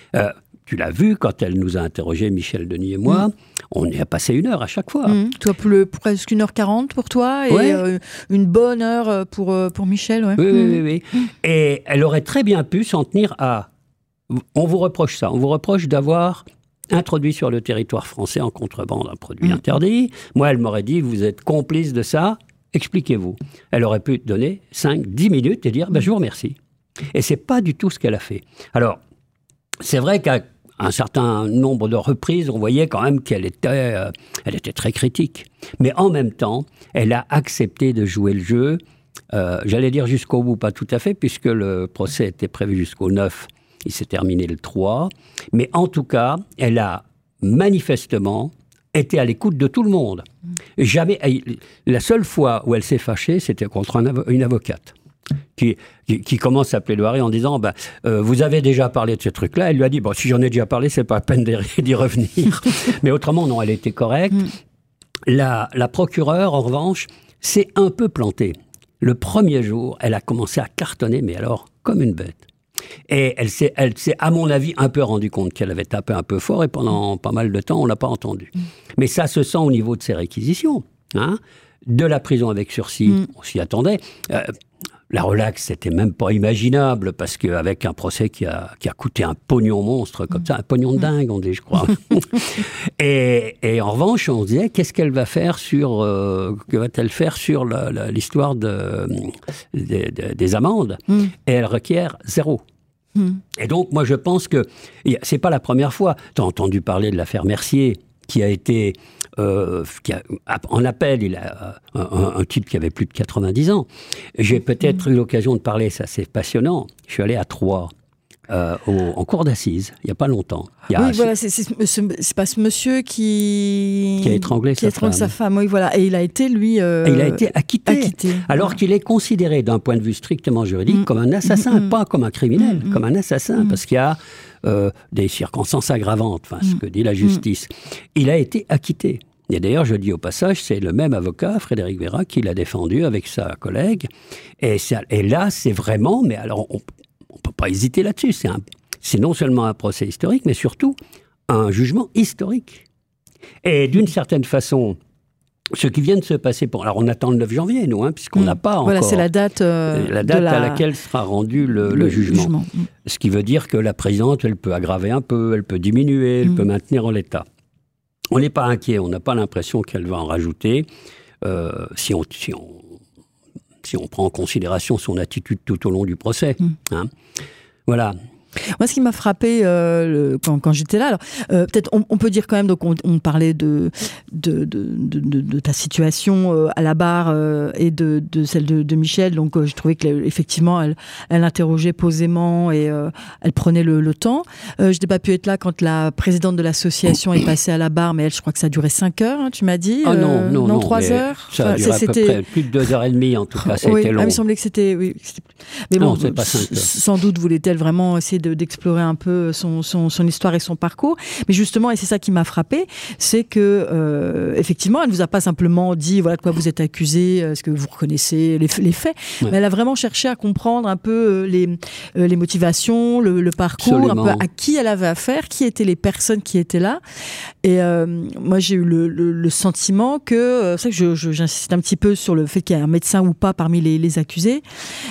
Tu l'as vu, quand elle nous a interrogés, Michel Denis et moi, on y a passé 1 heure à chaque fois. Toi, presque 1h40 pour toi, et une bonne heure pour Michel. Ouais. Oui. Et elle aurait très bien pu s'en tenir à... On vous reproche ça, on vous reproche d'avoir introduit sur le territoire français en contrebande un produit interdit. Moi, elle m'aurait dit, vous êtes complice de ça, expliquez-vous. Elle aurait pu donner 5-10 minutes et dire, je vous remercie. Et c'est pas du tout ce qu'elle a fait. Alors, c'est vrai qu'à un certain nombre de reprises, on voyait quand même qu'elle était très critique. Mais en même temps, elle a accepté de jouer le jeu, j'allais dire jusqu'au bout, pas tout à fait, puisque le procès était prévu jusqu'au 9, il s'est terminé le 3. Mais en tout cas, elle a manifestement été à l'écoute de tout le monde. Jamais, la seule fois où elle s'est fâchée, c'était contre une avocate. Qui commence à plaidoyer en disant vous avez déjà parlé de ce truc-là. Elle lui a dit si j'en ai déjà parlé, c'est pas la peine d'y revenir. Mais autrement, non, elle était correcte. La procureure, en revanche, s'est un peu plantée. Le premier jour, elle a commencé à cartonner, mais alors comme une bête. Et elle s'est, à mon avis, un peu rendu compte qu'elle avait tapé un peu fort, et pendant pas mal de temps, on l'a pas entendu. Mais ça se sent au niveau de ses réquisitions. De la prison avec sursis, on s'y attendait. La relaxe, c'était même pas imaginable, parce qu'avec un procès qui a coûté un pognon monstre, comme ça, un pognon de dingue, on dit, je crois. et en revanche, on se disait, qu'est-ce qu'elle va faire que va-t-elle faire sur l'histoire des amendes? Et elle requiert 0. Et donc, moi, je pense que c'est pas la première fois. Tu as entendu parler de l'affaire Mercier, qui a été... en appel, il a un type qui avait plus de 90 ans. J'ai peut-être eu l'occasion de parler, ça c'est passionnant. Je suis allé à Troyes, en cour d'assises, il n'y a pas longtemps. Voilà, c'est pas ce monsieur qui a étranglé sa femme. Oui, voilà. Et il a été, lui... il a été acquitté. Alors qu'il est considéré, d'un point de vue strictement juridique, comme un assassin, pas comme un criminel, comme un assassin, parce qu'il y a des circonstances aggravantes, ce que dit la justice. Il a été acquitté. Et d'ailleurs, je dis au passage, c'est le même avocat, Frédéric Vera, qui l'a défendu avec sa collègue. Et là, c'est vraiment... Mais alors, on ne peut pas hésiter là-dessus. C'est non seulement un procès historique, mais surtout un jugement historique. Et d'une certaine façon... Ce qui vient de se passer... Alors, on attend le 9 janvier, nous, puisqu'on n'a pas encore... Voilà, c'est la date... à laquelle sera rendu le jugement. Ce qui veut dire que la présidente, elle peut aggraver un peu, elle peut diminuer, elle peut maintenir en l'état. On n'est pas inquiet, on n'a pas l'impression qu'elle va en rajouter. Si on prend en considération son attitude tout au long du procès. Voilà. Moi, ce qui m'a frappé quand j'étais là, alors, peut-être on peut dire quand même, donc on parlait de ta situation à la barre et de celle de Michel. Donc, je trouvais qu'effectivement, elle interrogeait posément et elle prenait le temps. Je n'ai pas pu être là quand la présidente de l'association est passée à la barre, mais elle, je crois que ça a duré 5 heures, hein, tu m'as dit. Non, 3 heures. Ça a duré à peu près plus de 2h30 en tout cas, ça a été long. Il me semblait que c'était... Oui, mais bon, c'est pas 5 heures. Sans doute voulait-elle vraiment essayer d'explorer un peu son histoire et son parcours. Mais justement, et c'est ça qui m'a frappée, c'est que effectivement, elle ne vous a pas simplement dit voilà de quoi vous êtes accusé, est-ce que vous reconnaissez les faits, mais elle a vraiment cherché à comprendre un peu les motivations, le parcours, Absolument. un peu à qui elle avait affaire, qui étaient les personnes qui étaient là. Et moi, j'ai eu le sentiment que, c'est vrai que j'insiste un petit peu sur le fait qu'il y a un médecin ou pas parmi les accusés,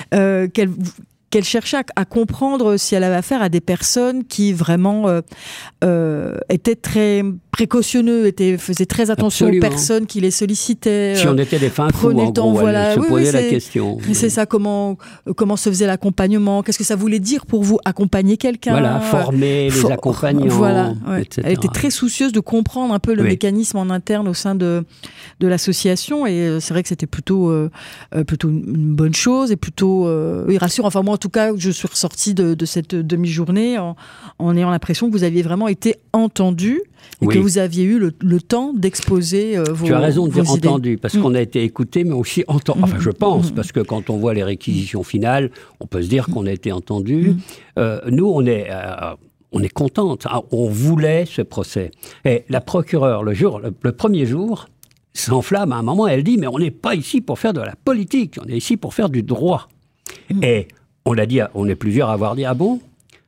qu'elle cherchait à comprendre si elle avait affaire à des personnes qui vraiment étaient très précautionneux, faisaient très attention Absolument. aux personnes qui les sollicitaient. Si on était des fins fous, en gros, elle se posait la question. C'est ça, comment se faisait l'accompagnement, qu'est-ce que ça voulait dire pour vous, accompagner quelqu'un. Voilà, former les accompagnants, voilà, etc. Elle était très soucieuse de comprendre un peu le mécanisme en interne au sein de l'association, et c'est vrai que c'était plutôt une bonne chose, et plutôt rassurant. Enfin, moi, en tout cas, je suis ressortie de cette demi-journée en ayant l'impression que vous aviez vraiment été entendu et que vous aviez eu le temps d'exposer vos idées. Tu as raison de dire entendu, parce qu'on a été écouté, mais aussi entendu. Enfin, je pense, parce que quand on voit les réquisitions finales, on peut se dire qu'on a été entendu. Nous, on est contente. On voulait ce procès. Et la procureure, le premier jour, s'enflamme à un moment, elle dit « Mais on n'est pas ici pour faire de la politique, on est ici pour faire du droit. » Et on a dit, on est plusieurs à avoir dit « Ah bon ?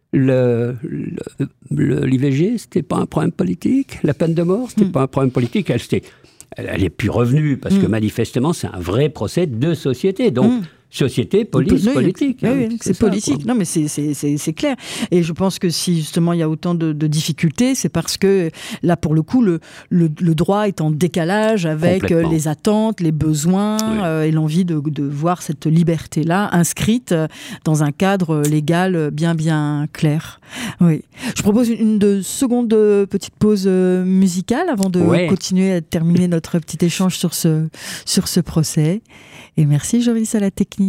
L'IVG, c'était pas un problème politique. La peine de mort, c'était pas un problème politique. » Elle est plus revenue, parce que manifestement, c'est un vrai procès de société. Donc, société, police, politique. Oui, c'est politique. Quoi. Non, mais c'est clair. Et je pense que si justement il y a autant de difficultés, c'est parce que là, pour le coup, le droit est en décalage avec les attentes, les besoins et l'envie de voir cette liberté-là inscrite dans un cadre légal bien clair. Oui. Je propose une seconde petite pause musicale avant de continuer à terminer notre petit échange sur ce procès. Et merci Joris à la technique.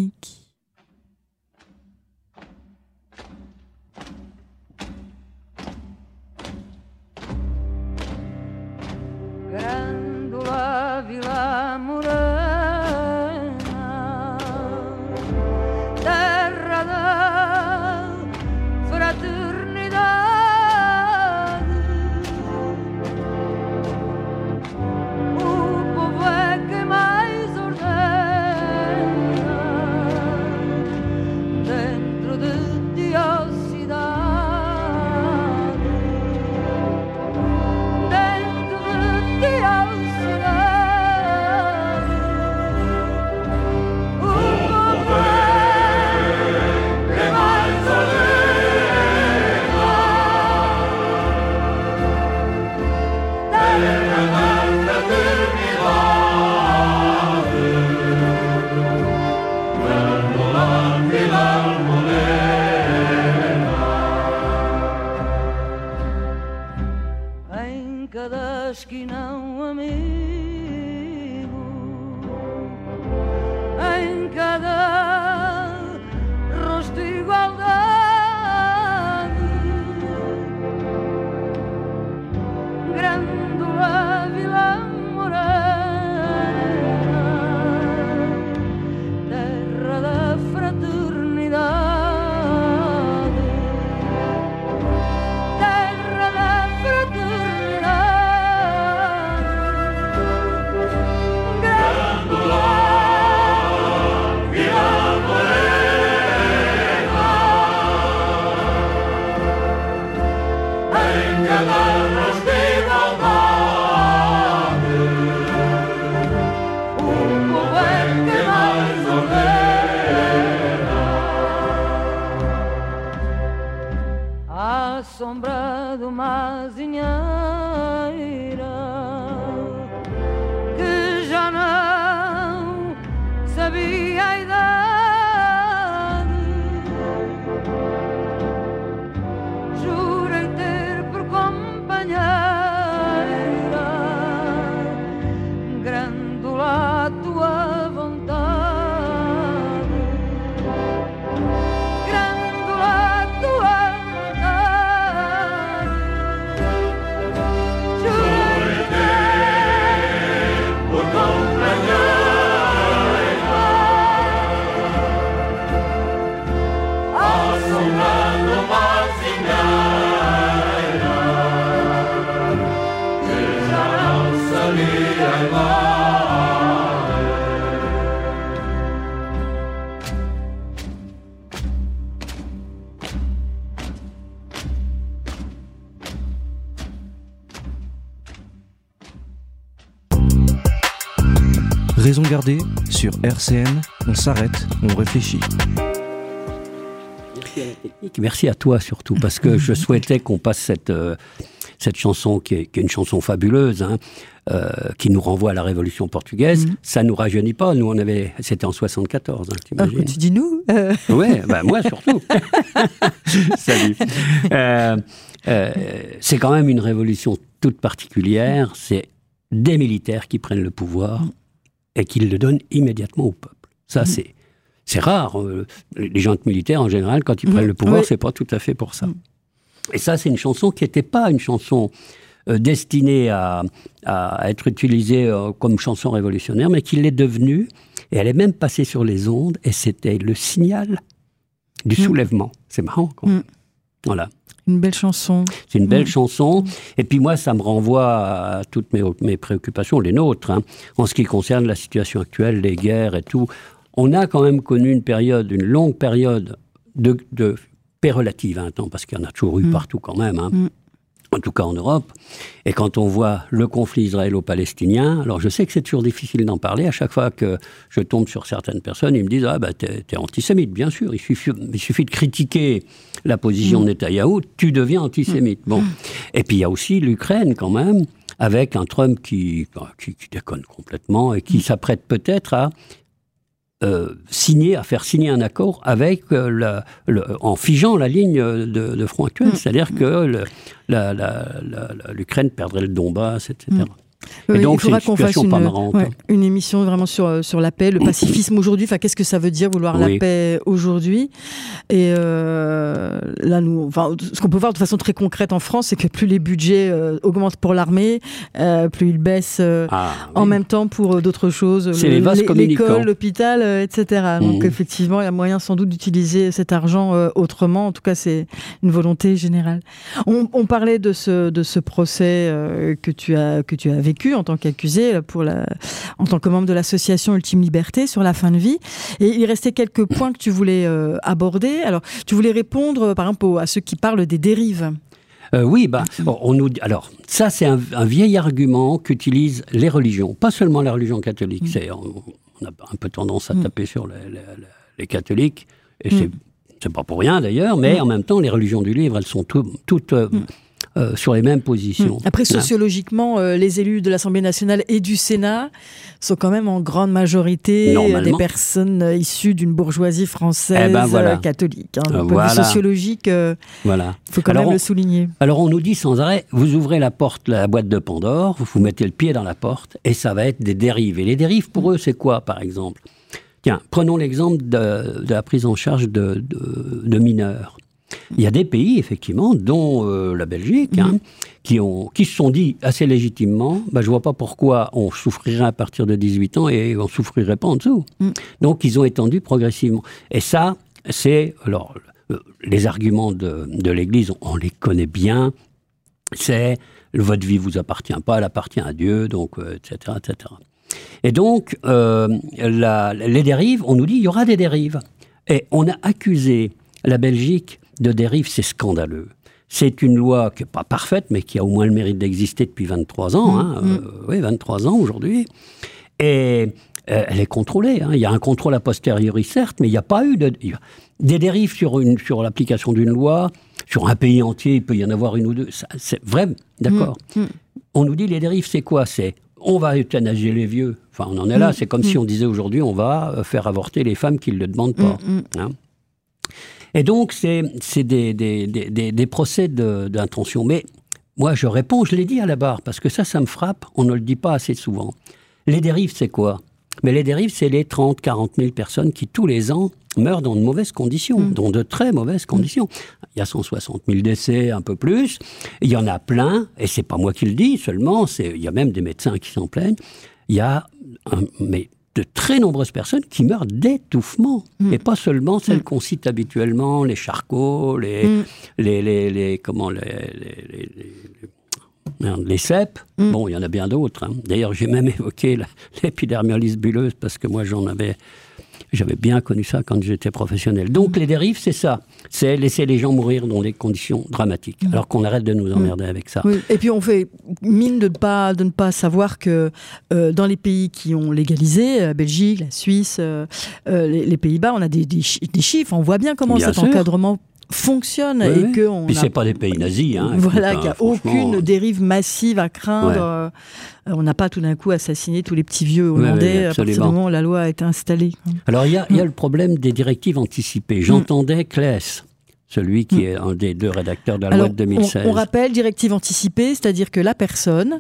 Grândola Vila Morena, terra da fraternidade, o povo é que mais ordena dentro de ti a cidade, dentro de ti a cidade. Raison gardée sur RCN, on s'arrête, on réfléchit. Merci à toi surtout, parce que je souhaitais qu'on passe cette chanson qui est une chanson fabuleuse, hein, qui nous renvoie à la Révolution portugaise. Ça nous rajeunit pas. Nous, c'était en 74, hein, t'imagines. Tu dis nous Ouais, moi surtout. Salut. C'est quand même une révolution toute particulière. C'est des militaires qui prennent le pouvoir et qui le donnent immédiatement au peuple. Ça, c'est rare. Les gens militaires, en général, quand ils prennent le pouvoir, c'est pas tout à fait pour ça. Et ça, c'est une chanson qui n'était pas une chanson destinée à être utilisée comme chanson révolutionnaire, mais qui l'est devenue. Et elle est même passée sur les ondes, et c'était le signal du soulèvement. C'est marrant, quoi. Voilà. Une belle chanson. C'est une belle chanson. Et puis moi, ça me renvoie à toutes mes préoccupations, les nôtres, hein, en ce qui concerne la situation actuelle, les guerres et tout. On a quand même connu une longue période de paix relative, un temps, parce qu'il y en a toujours eu partout quand même, hein, en tout cas en Europe. Et quand on voit le conflit israélo-palestinien, alors je sais que c'est toujours difficile d'en parler. À chaque fois que je tombe sur certaines personnes, ils me disent « Ah, bah, t'es antisémite, bien sûr. Il suffit de critiquer la position de Netanyahou, tu deviens antisémite. » Bon. Et puis il y a aussi l'Ukraine, quand même, avec un Trump qui déconne complètement et qui s'apprête peut-être à faire signer un accord avec en figeant la ligne de front actuelle, c'est-à-dire que l'Ukraine perdrait le Donbass, etc. Et donc, c'est une situation pas marrante. Une émission vraiment sur la paix, le pacifisme aujourd'hui. Enfin, qu'est-ce que ça veut dire vouloir la paix aujourd'hui ? Et là, ce qu'on peut voir de façon très concrète en France, c'est que plus les budgets augmentent pour l'armée, plus ils baissent en même temps pour d'autres choses. C'est les vases communicants. L'école, l'hôpital, etc. Donc, effectivement, il y a moyen sans doute d'utiliser cet argent autrement. En tout cas, c'est une volonté générale. On parlait de ce procès que tu as vécu en tant qu'accusé en tant que membre de l'association Ultime Liberté sur la fin de vie. Et il restait quelques points que tu voulais aborder. Alors, tu voulais répondre, par exemple, à ceux qui parlent des dérives. Oui, alors, ça, c'est un vieil argument qu'utilisent les religions, pas seulement la religion catholique. On a un peu tendance à taper sur les catholiques, et c'est pas pour rien d'ailleurs, mais en même temps, les religions du livre, elles sont toutes sur les mêmes positions. Après, sociologiquement, les élus de l'Assemblée nationale et du Sénat sont quand même en grande majorité des personnes issues d'une bourgeoisie française catholique. Hein. Point de vue sociologique, il faut quand même le souligner. Alors on nous dit sans arrêt, vous ouvrez la boîte de Pandore, vous mettez le pied dans la porte, et ça va être des dérives. Et les dérives, pour eux, c'est quoi, par exemple ? Tiens, prenons l'exemple de la prise en charge de mineurs. Il y a des pays, effectivement, dont la Belgique, qui se sont dit assez légitimement, je ne vois pas pourquoi on souffrirait à partir de 18 ans et on ne souffrirait pas en dessous. Donc, ils ont étendu progressivement. Et ça, c'est... Alors, les arguments de l'Église, on les connaît bien. C'est votre vie ne vous appartient pas, elle appartient à Dieu, donc, etc., etc. Et donc, les dérives, on nous dit, il y aura des dérives. Et on a accusé la Belgique de dérive, c'est scandaleux. C'est une loi qui n'est pas parfaite, mais qui a au moins le mérite d'exister depuis 23 ans. 23 ans aujourd'hui. Et elle est contrôlée. Il y a un contrôle a posteriori, certes, mais il n'y a pas eu des dérives sur l'application d'une loi. Sur un pays entier, il peut y en avoir une ou deux. C'est vrai, d'accord. On nous dit les dérives, c'est quoi ? C'est on va euthanasier les vieux. Enfin, on en est là. C'est comme si on disait aujourd'hui, on va faire avorter les femmes qui ne le demandent pas. Et donc, c'est des procès d'intention. Mais moi, je réponds, je l'ai dit à la barre, parce que ça me frappe, on ne le dit pas assez souvent. Les dérives, c'est quoi ? Mais les dérives, c'est les 30, 40 000 personnes qui, tous les ans, meurent dans de mauvaises conditions, dans de très mauvaises conditions. Il y a 160 000 décès, un peu plus. Il y en a plein, et c'est pas moi qui le dis seulement, il y a même des médecins qui s'en plaignent. Il y a de très nombreuses personnes qui meurent d'étouffement. Et pas seulement celles qu'on cite habituellement, les charcots, Les cèpes, bon, il y en a bien d'autres. Hein. D'ailleurs, j'ai même évoqué l'épidermiolyse bulleuse parce que moi, j'avais bien connu ça quand j'étais professionnel. Donc, les dérives, c'est ça. C'est laisser les gens mourir dans des conditions dramatiques. Alors qu'on arrête de nous emmerder avec ça. Oui. Et puis, on fait mine de ne pas savoir que dans les pays qui ont légalisé, la Belgique, la Suisse, les Pays-Bas, on a des chiffres. On voit bien comment cet encadrement fonctionne et que puis c'est pas des pays nazis, hein. Voilà, qu'il n'y a aucune dérive massive à craindre. On n'a pas tout d'un coup assassiné tous les petits vieux hollandais à partir du moment où la loi a été installée. Alors il y a le problème des directives anticipées. J'entendais Claes, celui qui est un des deux rédacteurs de la loi de 2016. On rappelle, directive anticipée, c'est-à-dire que la personne,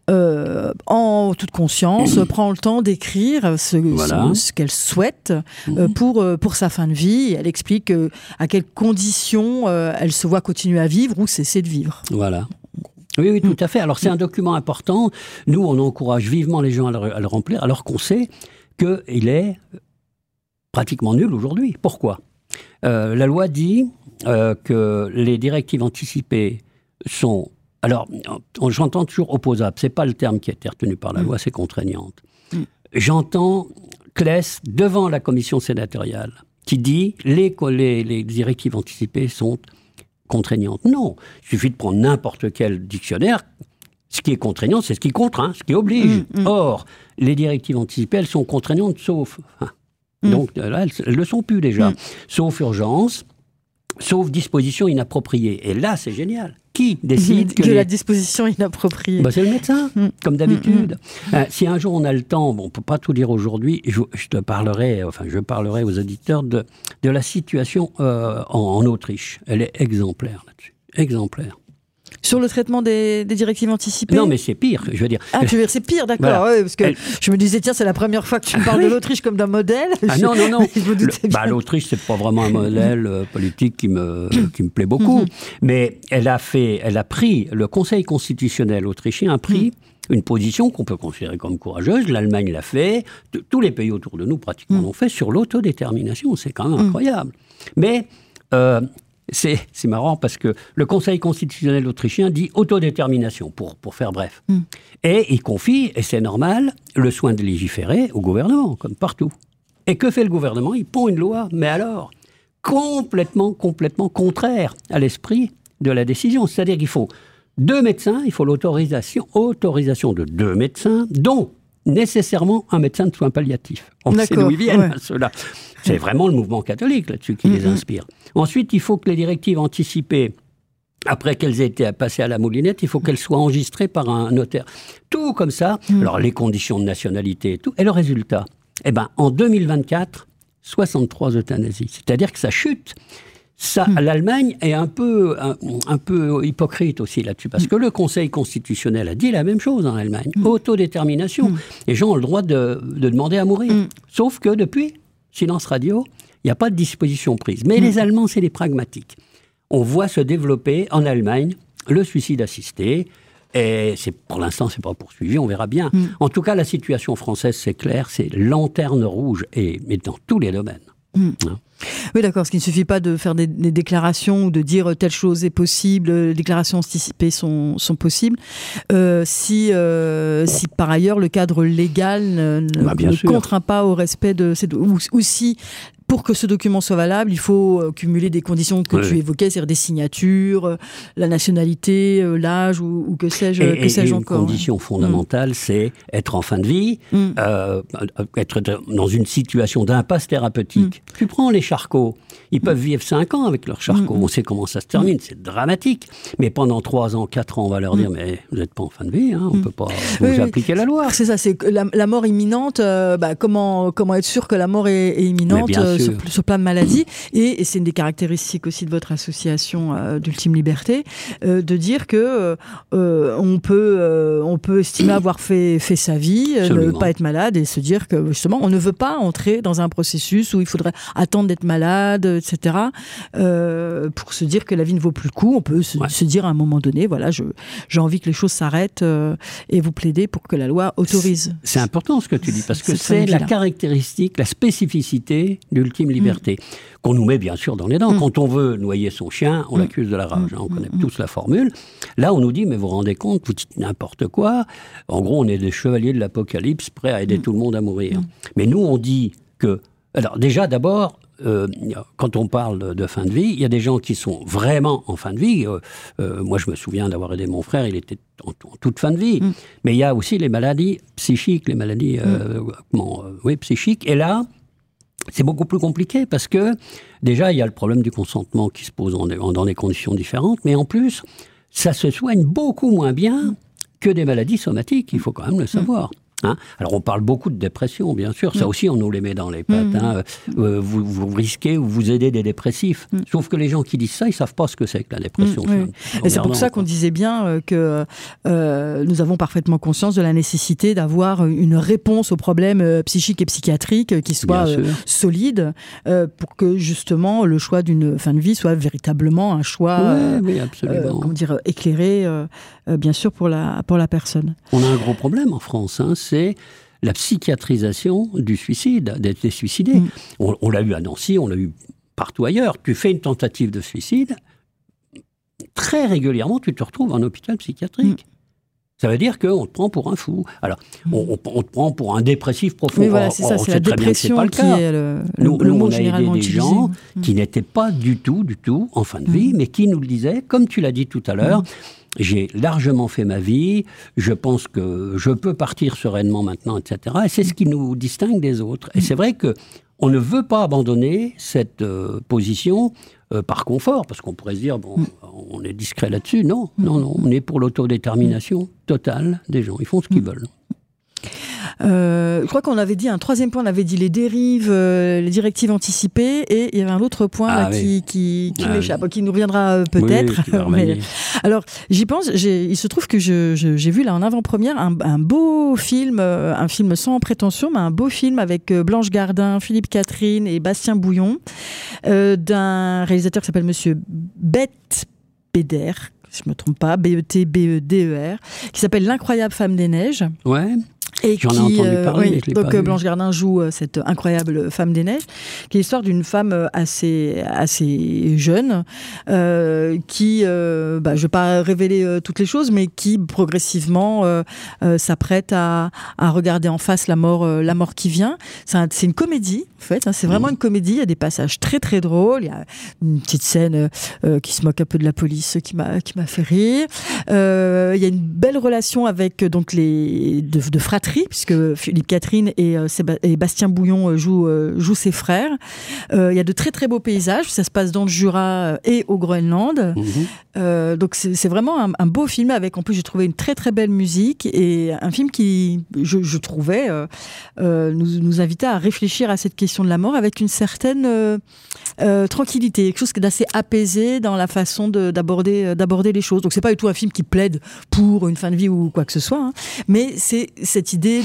en toute conscience, prend le temps d'écrire ce qu'elle souhaite pour sa fin de vie. Et elle explique à quelles conditions elle se voit continuer à vivre ou cesser de vivre. Voilà. Oui, tout à fait. Alors c'est un document important. Nous, on encourage vivement les gens à le remplir, alors qu'on sait qu'il est pratiquement nul aujourd'hui. Pourquoi ? La loi dit que les directives anticipées sont... Alors, j'entends toujours opposable. Ce n'est pas le terme qui a été retenu par la loi, c'est contraignante. J'entends Claes devant la commission sénatoriale qui dit les directives anticipées sont contraignantes. Non, il suffit de prendre n'importe quel dictionnaire. Ce qui est contraignant, c'est ce qui contraint, ce qui oblige. Or, les directives anticipées, elles sont contraignantes sauf... Donc là, elles ne le sont plus déjà. Sauf urgence, sauf disposition inappropriée. Et là, c'est génial. Qui décide que la disposition inappropriée? C'est le médecin, comme d'habitude. Si un jour on a le temps, on ne peut pas tout dire aujourd'hui, je parlerai aux auditeurs de la situation en Autriche. Elle est exemplaire là-dessus. Exemplaire. Sur le traitement des directives anticipées? Non, mais c'est pire, je veux dire. Ah, tu veux dire c'est pire, d'accord. Voilà. Parce que je me disais, tiens, c'est la première fois que tu me parles de l'Autriche comme d'un modèle. Non. L'Autriche, c'est pas vraiment un modèle politique qui me plaît beaucoup. Mais elle a pris, le Conseil constitutionnel autrichien a pris une position qu'on peut considérer comme courageuse. L'Allemagne l'a fait. Tous les pays autour de nous, pratiquement, l'ont fait sur l'autodétermination. C'est quand même incroyable. Mais... C'est marrant parce que le Conseil constitutionnel autrichien dit autodétermination, pour faire bref. Et il confie, et c'est normal, le soin de légiférer au gouvernement, comme partout. Et que fait le gouvernement? Il pond une loi, mais alors, complètement contraire à l'esprit de la décision. C'est-à-dire qu'il faut 2 médecins, il faut autorisation de 2 médecins, dont nécessairement un médecin de soins palliatifs. On sait d'où ils viennent, ceux-là. C'est vraiment le mouvement catholique là-dessus qui les inspire. Ensuite, il faut que les directives anticipées, après qu'elles aient été passées à la moulinette, il faut qu'elles soient enregistrées par un notaire. Tout comme ça. Alors, les conditions de nationalité et tout. Et le résultat, en 2024, 63 euthanasies. C'est-à-dire que ça chute. L'Allemagne est un peu hypocrite aussi là-dessus, parce que le Conseil constitutionnel a dit la même chose en Allemagne. Autodétermination. Les gens ont le droit de demander à mourir. Sauf que depuis... silence radio, il n'y a pas de disposition prise. Mais les Allemands, c'est des pragmatiques. On voit se développer en Allemagne le suicide assisté. Et pour l'instant, ce n'est pas poursuivi, on verra bien. En tout cas, la situation française, c'est clair, c'est lanterne rouge, mais dans tous les domaines. Oui, d'accord, ce qui ne suffit pas de faire des déclarations ou de dire telle chose est possible, les déclarations anticipées sont possibles. Si par ailleurs le cadre légal ne contraint pas au respect de ces... Ou si... Pour que ce document soit valable, il faut cumuler des conditions que tu évoquais, c'est-à-dire des signatures, la nationalité, l'âge ou que sais-je encore. Une condition fondamentale, c'est être en fin de vie, être dans une situation d'impasse thérapeutique. Tu prends les charcots, ils peuvent vivre 5 ans avec leurs charcots, on sait comment ça se termine, c'est dramatique. Mais pendant 3 ans, 4 ans, on va leur dire, mais vous n'êtes pas en fin de vie, on ne peut pas vous appliquer la loi. C'est ça, c'est la mort imminente, comment être sûr que la mort est imminente sur plein de maladies, et c'est une des caractéristiques aussi de votre association d'Ultime Liberté, de dire que on peut estimer avoir fait sa vie, ne pas être malade, et se dire que justement on ne veut pas entrer dans un processus où il faudrait attendre d'être malade, etc. Pour se dire que la vie ne vaut plus le coup. On peut se dire à un moment donné, voilà, j'ai envie que les choses s'arrêtent, et vous plaidez pour que la loi autorise. C'est important ce que tu dis, parce que c'est la caractéristique, la spécificité du ultime liberté, qu'on nous met bien sûr dans les dents. Quand on veut noyer son chien, on l'accuse de la rage. On connaît tous la formule. Là, on nous dit, mais vous vous rendez compte, vous dites n'importe quoi. En gros, on est des chevaliers de l'apocalypse, prêts à aider tout le monde à mourir. Mais nous, on dit que... Alors déjà, d'abord... quand on parle de fin de vie, il y a des gens qui sont vraiment en fin de vie. Moi, je me souviens d'avoir aidé mon frère, il était en toute fin de vie. Mais il y a aussi les maladies psychiques, les maladies psychiques. Et là, c'est beaucoup plus compliqué parce que déjà, il y a le problème du consentement qui se pose dans des conditions différentes. Mais en plus, ça se soigne beaucoup moins bien que des maladies somatiques, il faut quand même le savoir. Alors, on parle beaucoup de dépression, bien sûr. Ça aussi, on nous les met dans les pattes. Vous risquez ou vous aidez des dépressifs. Sauf que les gens qui disent ça, ils ne savent pas ce que c'est que la dépression. Et c'est pour ça qu'on disait bien que nous avons parfaitement conscience de la nécessité d'avoir une réponse aux problèmes psychiques et psychiatriques qui soit solide pour que, justement, le choix d'une fin de vie soit véritablement un choix éclairé, bien sûr, pour la personne. On a un gros problème en France, c'est la psychiatrisation du suicide, des suicidés. On l'a eu à Nancy, on l'a eu partout ailleurs. Tu fais une tentative de suicide, très régulièrement, tu te retrouves en hôpital psychiatrique. Ça veut dire qu'on te prend pour un fou. Alors, on te prend pour un dépressif profond. Oui, voilà, c'est ça, c'est la dépression qui est le mot généralement utilisé. Nous, on a aidé des gens qui n'étaient pas du tout en fin de vie, mais qui nous le disaient, comme tu l'as dit tout à l'heure, j'ai largement fait ma vie, je pense que je peux partir sereinement maintenant, etc. Et c'est ce qui nous distingue des autres. Et c'est vrai qu'on ne veut pas abandonner cette position par confort, parce qu'on pourrait se dire, bon, on est discret là-dessus. Non, on est pour l'autodétermination totale des gens. Ils font ce qu'ils veulent. Je crois qu'on avait dit un troisième point, on avait dit les dérives, les directives anticipées, et il y avait un autre point qui m'échappe, qui nous reviendra peut-être. Mais, alors j'y pense, il se trouve que j'ai vu là en avant-première un beau film, un film sans prétention, mais un beau film avec Blanche Gardin, Philippe Catherine et Bastien Bouillon, d'un réalisateur qui s'appelle Monsieur Bette Beder, si je me trompe pas, B-E-T-B-E-D-E-R, qui s'appelle L'incroyable femme des neiges. Ouais. Et j'en ai entendu parler, mais je l'ai pas vu. Blanche Gardin joue cette incroyable femme des neiges, qui est l'histoire d'une femme assez jeune, qui, je vais pas révéler toutes les choses, mais qui progressivement s'apprête à regarder en face la mort qui vient. C'est une comédie, en fait. C'est vraiment une comédie. Il y a des passages très très drôles. Il y a une petite scène qui se moque un peu de la police, qui m'a fait rire. Il y a une belle relation avec donc de fratrie, puisque Philippe Catherine et Bastien Bouillon jouent ses frères. Il y a de très très beaux paysages. Ça se passe dans le Jura et au Groenland. Donc c'est vraiment un beau film avec, en plus j'ai trouvé une très très belle musique et un film qui, je trouvais, nous invitait à réfléchir à cette question de la mort avec une certaine tranquillité, quelque chose d'assez apaisé dans la façon d'aborder les choses. Donc c'est pas du tout un film qui plaide pour une fin de vie ou quoi que ce soit, mais c'est cette idée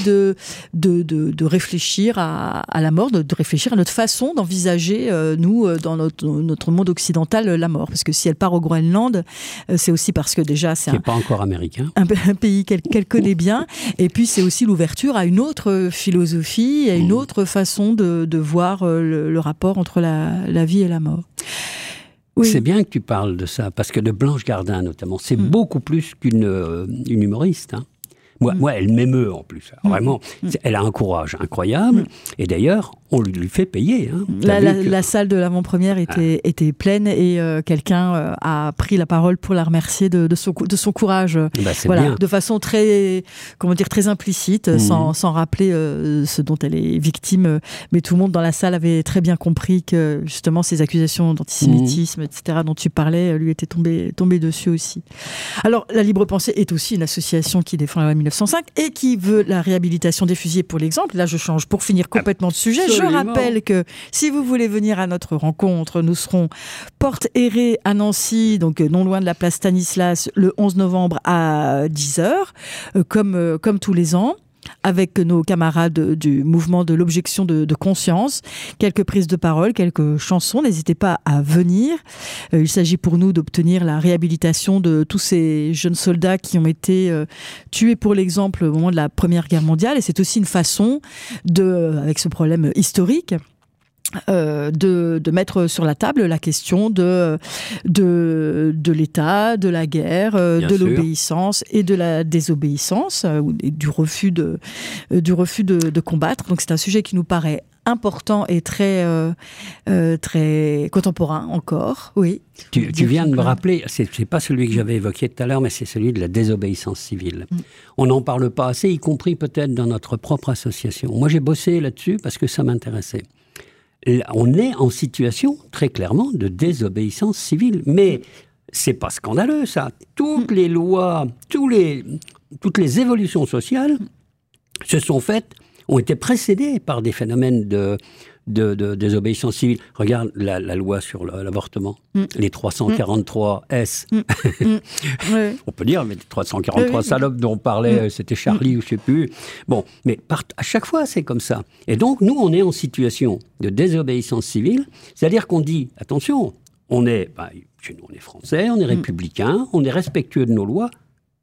de réfléchir à la mort, de réfléchir à notre façon d'envisager, nous, dans notre monde occidental, la mort. Parce que si elle part au Groenland, c'est aussi parce que déjà c'est pas encore américain. Un pays qu'elle connaît bien. Et puis c'est aussi l'ouverture à une autre philosophie, à une autre façon de voir le rapport entre la vie et la mort. Oui. C'est bien que tu parles de ça, parce que de Blanche Gardin notamment, c'est beaucoup plus qu'une humoriste. Moi, elle m'émeut en plus. Vraiment, elle a un courage incroyable. Et d'ailleurs, on lui fait payer. La salle de l'avant-première était pleine et quelqu'un a pris la parole pour la remercier de son courage. Bien. De façon très implicite, sans rappeler ce dont elle est victime. Mais tout le monde dans la salle avait très bien compris que justement ces accusations d'antisémitisme, etc., dont tu parlais, lui étaient tombées dessus aussi. Alors, la Libre Pensée est aussi une association qui défend la loi 1905 et qui veut la réhabilitation des fusillés, pour l'exemple. Là, je change pour finir complètement de sujet. Absolument. Je rappelle que si vous voulez venir à notre rencontre, nous serons porte Hérée à Nancy, donc non loin de la place Stanislas, le 11 novembre à 10h, comme tous les ans, avec nos camarades du mouvement de l'objection de conscience, quelques prises de parole, quelques chansons. N'hésitez pas à venir. Il s'agit pour nous d'obtenir la réhabilitation de tous ces jeunes soldats qui ont été tués, pour l'exemple, au moment de la Première Guerre mondiale. Et c'est aussi une façon avec ce problème historique, de mettre sur la table la question de l'État, de la guerre, de l'obéissance et de la désobéissance, du refus de combattre. Donc c'est un sujet qui nous paraît important et très contemporain encore. Oui. Tu viens de me rappeler, c'est pas celui que j'avais évoqué tout à l'heure, mais c'est celui de la désobéissance civile. On n'en parle pas assez, y compris peut-être dans notre propre association. Moi, j'ai bossé là-dessus parce que ça m'intéressait. On est en situation, très clairement, de désobéissance civile. Mais c'est pas scandaleux, ça. Toutes les lois, toutes les évolutions sociales ont été précédées par des phénomènes de désobéissance civile. Regarde la loi sur l'avortement, les 343 S. Ouais. On peut dire, mais les 343 salopes dont on parlait, c'était Charlie ou je ne sais plus. Bon, mais à chaque fois, c'est comme ça. Et donc, nous, on est en situation de désobéissance civile, c'est-à-dire qu'on dit, attention, chez nous, on est français, on est républicains, on est respectueux de nos lois,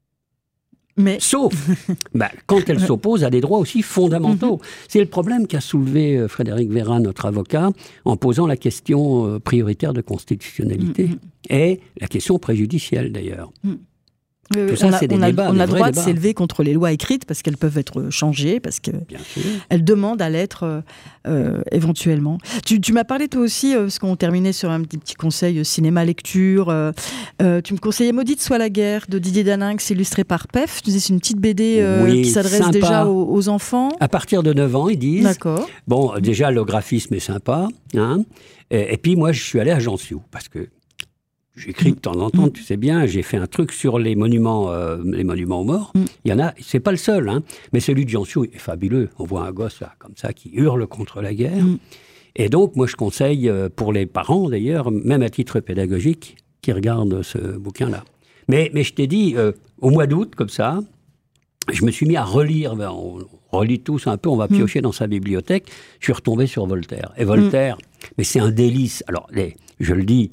mais sauf quand elle s'oppose à des droits aussi fondamentaux. C'est le problème qu'a soulevé Frédéric Vera, notre avocat, en posant la question prioritaire de constitutionnalité et la question préjudicielle d'ailleurs. Tout ça, c'est des débats. On a le droit de s'élever contre les lois écrites parce qu'elles peuvent être changées, parce qu'elles demandent à l'être éventuellement. Tu m'as parlé toi aussi, parce qu'on terminait sur un petit conseil cinéma-lecture. Tu me conseillais Maudite soit la guerre de Didier Daninx, illustré par Pef. Tu disais c'est une petite BD qui s'adresse déjà aux enfants. À partir de 9 ans, ils disent. D'accord. Bon, déjà, le graphisme est sympa. Hein, et puis moi, je suis allé à Ajaccio, parce que j'écris de temps en temps, tu sais bien, j'ai fait un truc sur les monuments aux morts. Il y en a, c'est pas le seul, hein, mais celui de Ajaccio est fabuleux. On voit un gosse là, comme ça qui hurle contre la guerre. Et donc, moi, je conseille, pour les parents d'ailleurs, même à titre pédagogique, qui regardent ce bouquin-là. Mais je t'ai dit, au mois d'août, comme ça, je me suis mis à relire. On relit tous un peu, on va piocher dans sa bibliothèque. Je suis retombé sur Voltaire. Et Voltaire, mais c'est un délice. Alors, je le dis...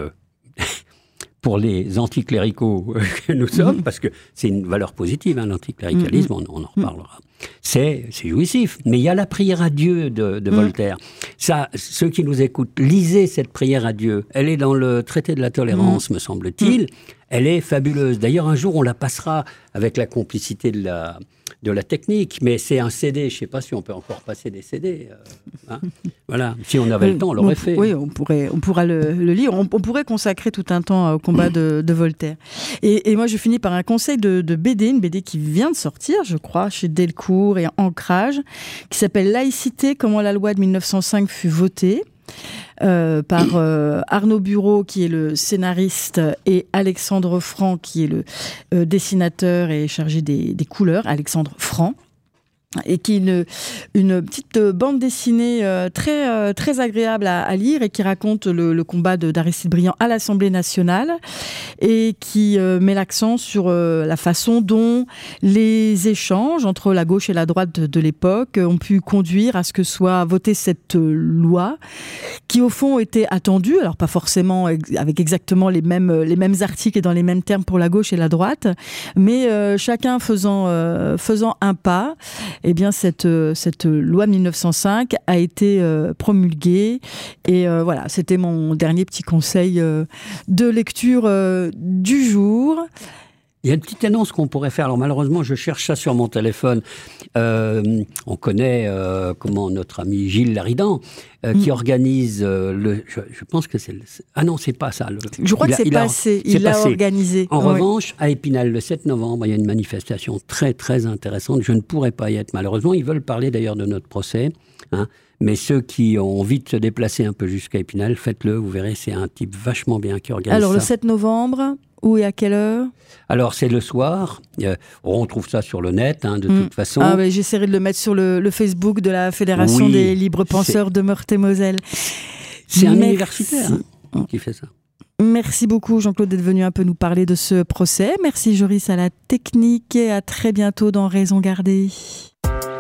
pour les anticléricaux que nous sommes, parce que c'est une valeur positive, hein, l'anticléricalisme, on en reparlera. C'est jouissif. Mais il y a la prière à Dieu de Voltaire. Ça, ceux qui nous écoutent, lisez cette prière à Dieu. Elle est dans le traité de la tolérance, me semble-t-il. Elle est fabuleuse. D'ailleurs, un jour, on la passera avec la complicité de la technique, mais c'est un CD. Je ne sais pas si on peut encore passer des CD. Hein. Voilà. Si on avait le temps, on l'aurait fait. Oui, on pourra le lire. On pourrait consacrer tout un temps au combat de Voltaire. Et moi, je finis par un conseil de BD, une BD qui vient de sortir, je crois, chez Delcourt et Ancrage, qui s'appelle Laïcité, comment la loi de 1905 fut votée. Par Arnaud Bureau, qui est le scénariste, et Alexandre Franc, qui est le dessinateur et chargé des couleurs, Alexandre Franc, et qui est une petite bande dessinée très agréable à lire et qui raconte le combat d'Aristide Briand à l'Assemblée nationale et qui met l'accent sur la façon dont les échanges entre la gauche et la droite de l'époque ont pu conduire à ce que soit votée cette loi qui au fond était attendue, alors pas forcément avec exactement les mêmes articles et dans les mêmes termes pour la gauche et la droite, mais chacun faisant un pas. Eh bien, cette loi de 1905 a été promulguée. Et voilà, c'était mon dernier petit conseil de lecture du jour. Il y a une petite annonce qu'on pourrait faire. Alors malheureusement, je cherche ça sur mon téléphone. On connaît notre ami Gilles Laridan qui organise je pense que c'est ah non, c'est pas ça. Je crois que c'est passé. Il l'a organisé. En revanche, à Épinal, le 7 novembre, il y a une manifestation très très intéressante. Je ne pourrais pas y être malheureusement. Ils veulent parler d'ailleurs de notre procès. Hein. Mais ceux qui ont envie de se déplacer un peu jusqu'à Épinal, faites-le. Vous verrez, c'est un type vachement bien qui organise ça. Alors le 7 novembre. Où et à quelle heure ? Alors, c'est le soir. On trouve ça sur le net, hein, de toute façon. Ah, mais j'essaierai de le mettre sur le Facebook de la Fédération des libres penseurs de Meurthe-et-Moselle. C'est un universitaire qui fait ça. Merci beaucoup, Jean-Claude, d'être venu un peu nous parler de ce procès. Merci, Joris, à la technique et à très bientôt dans Raison gardée.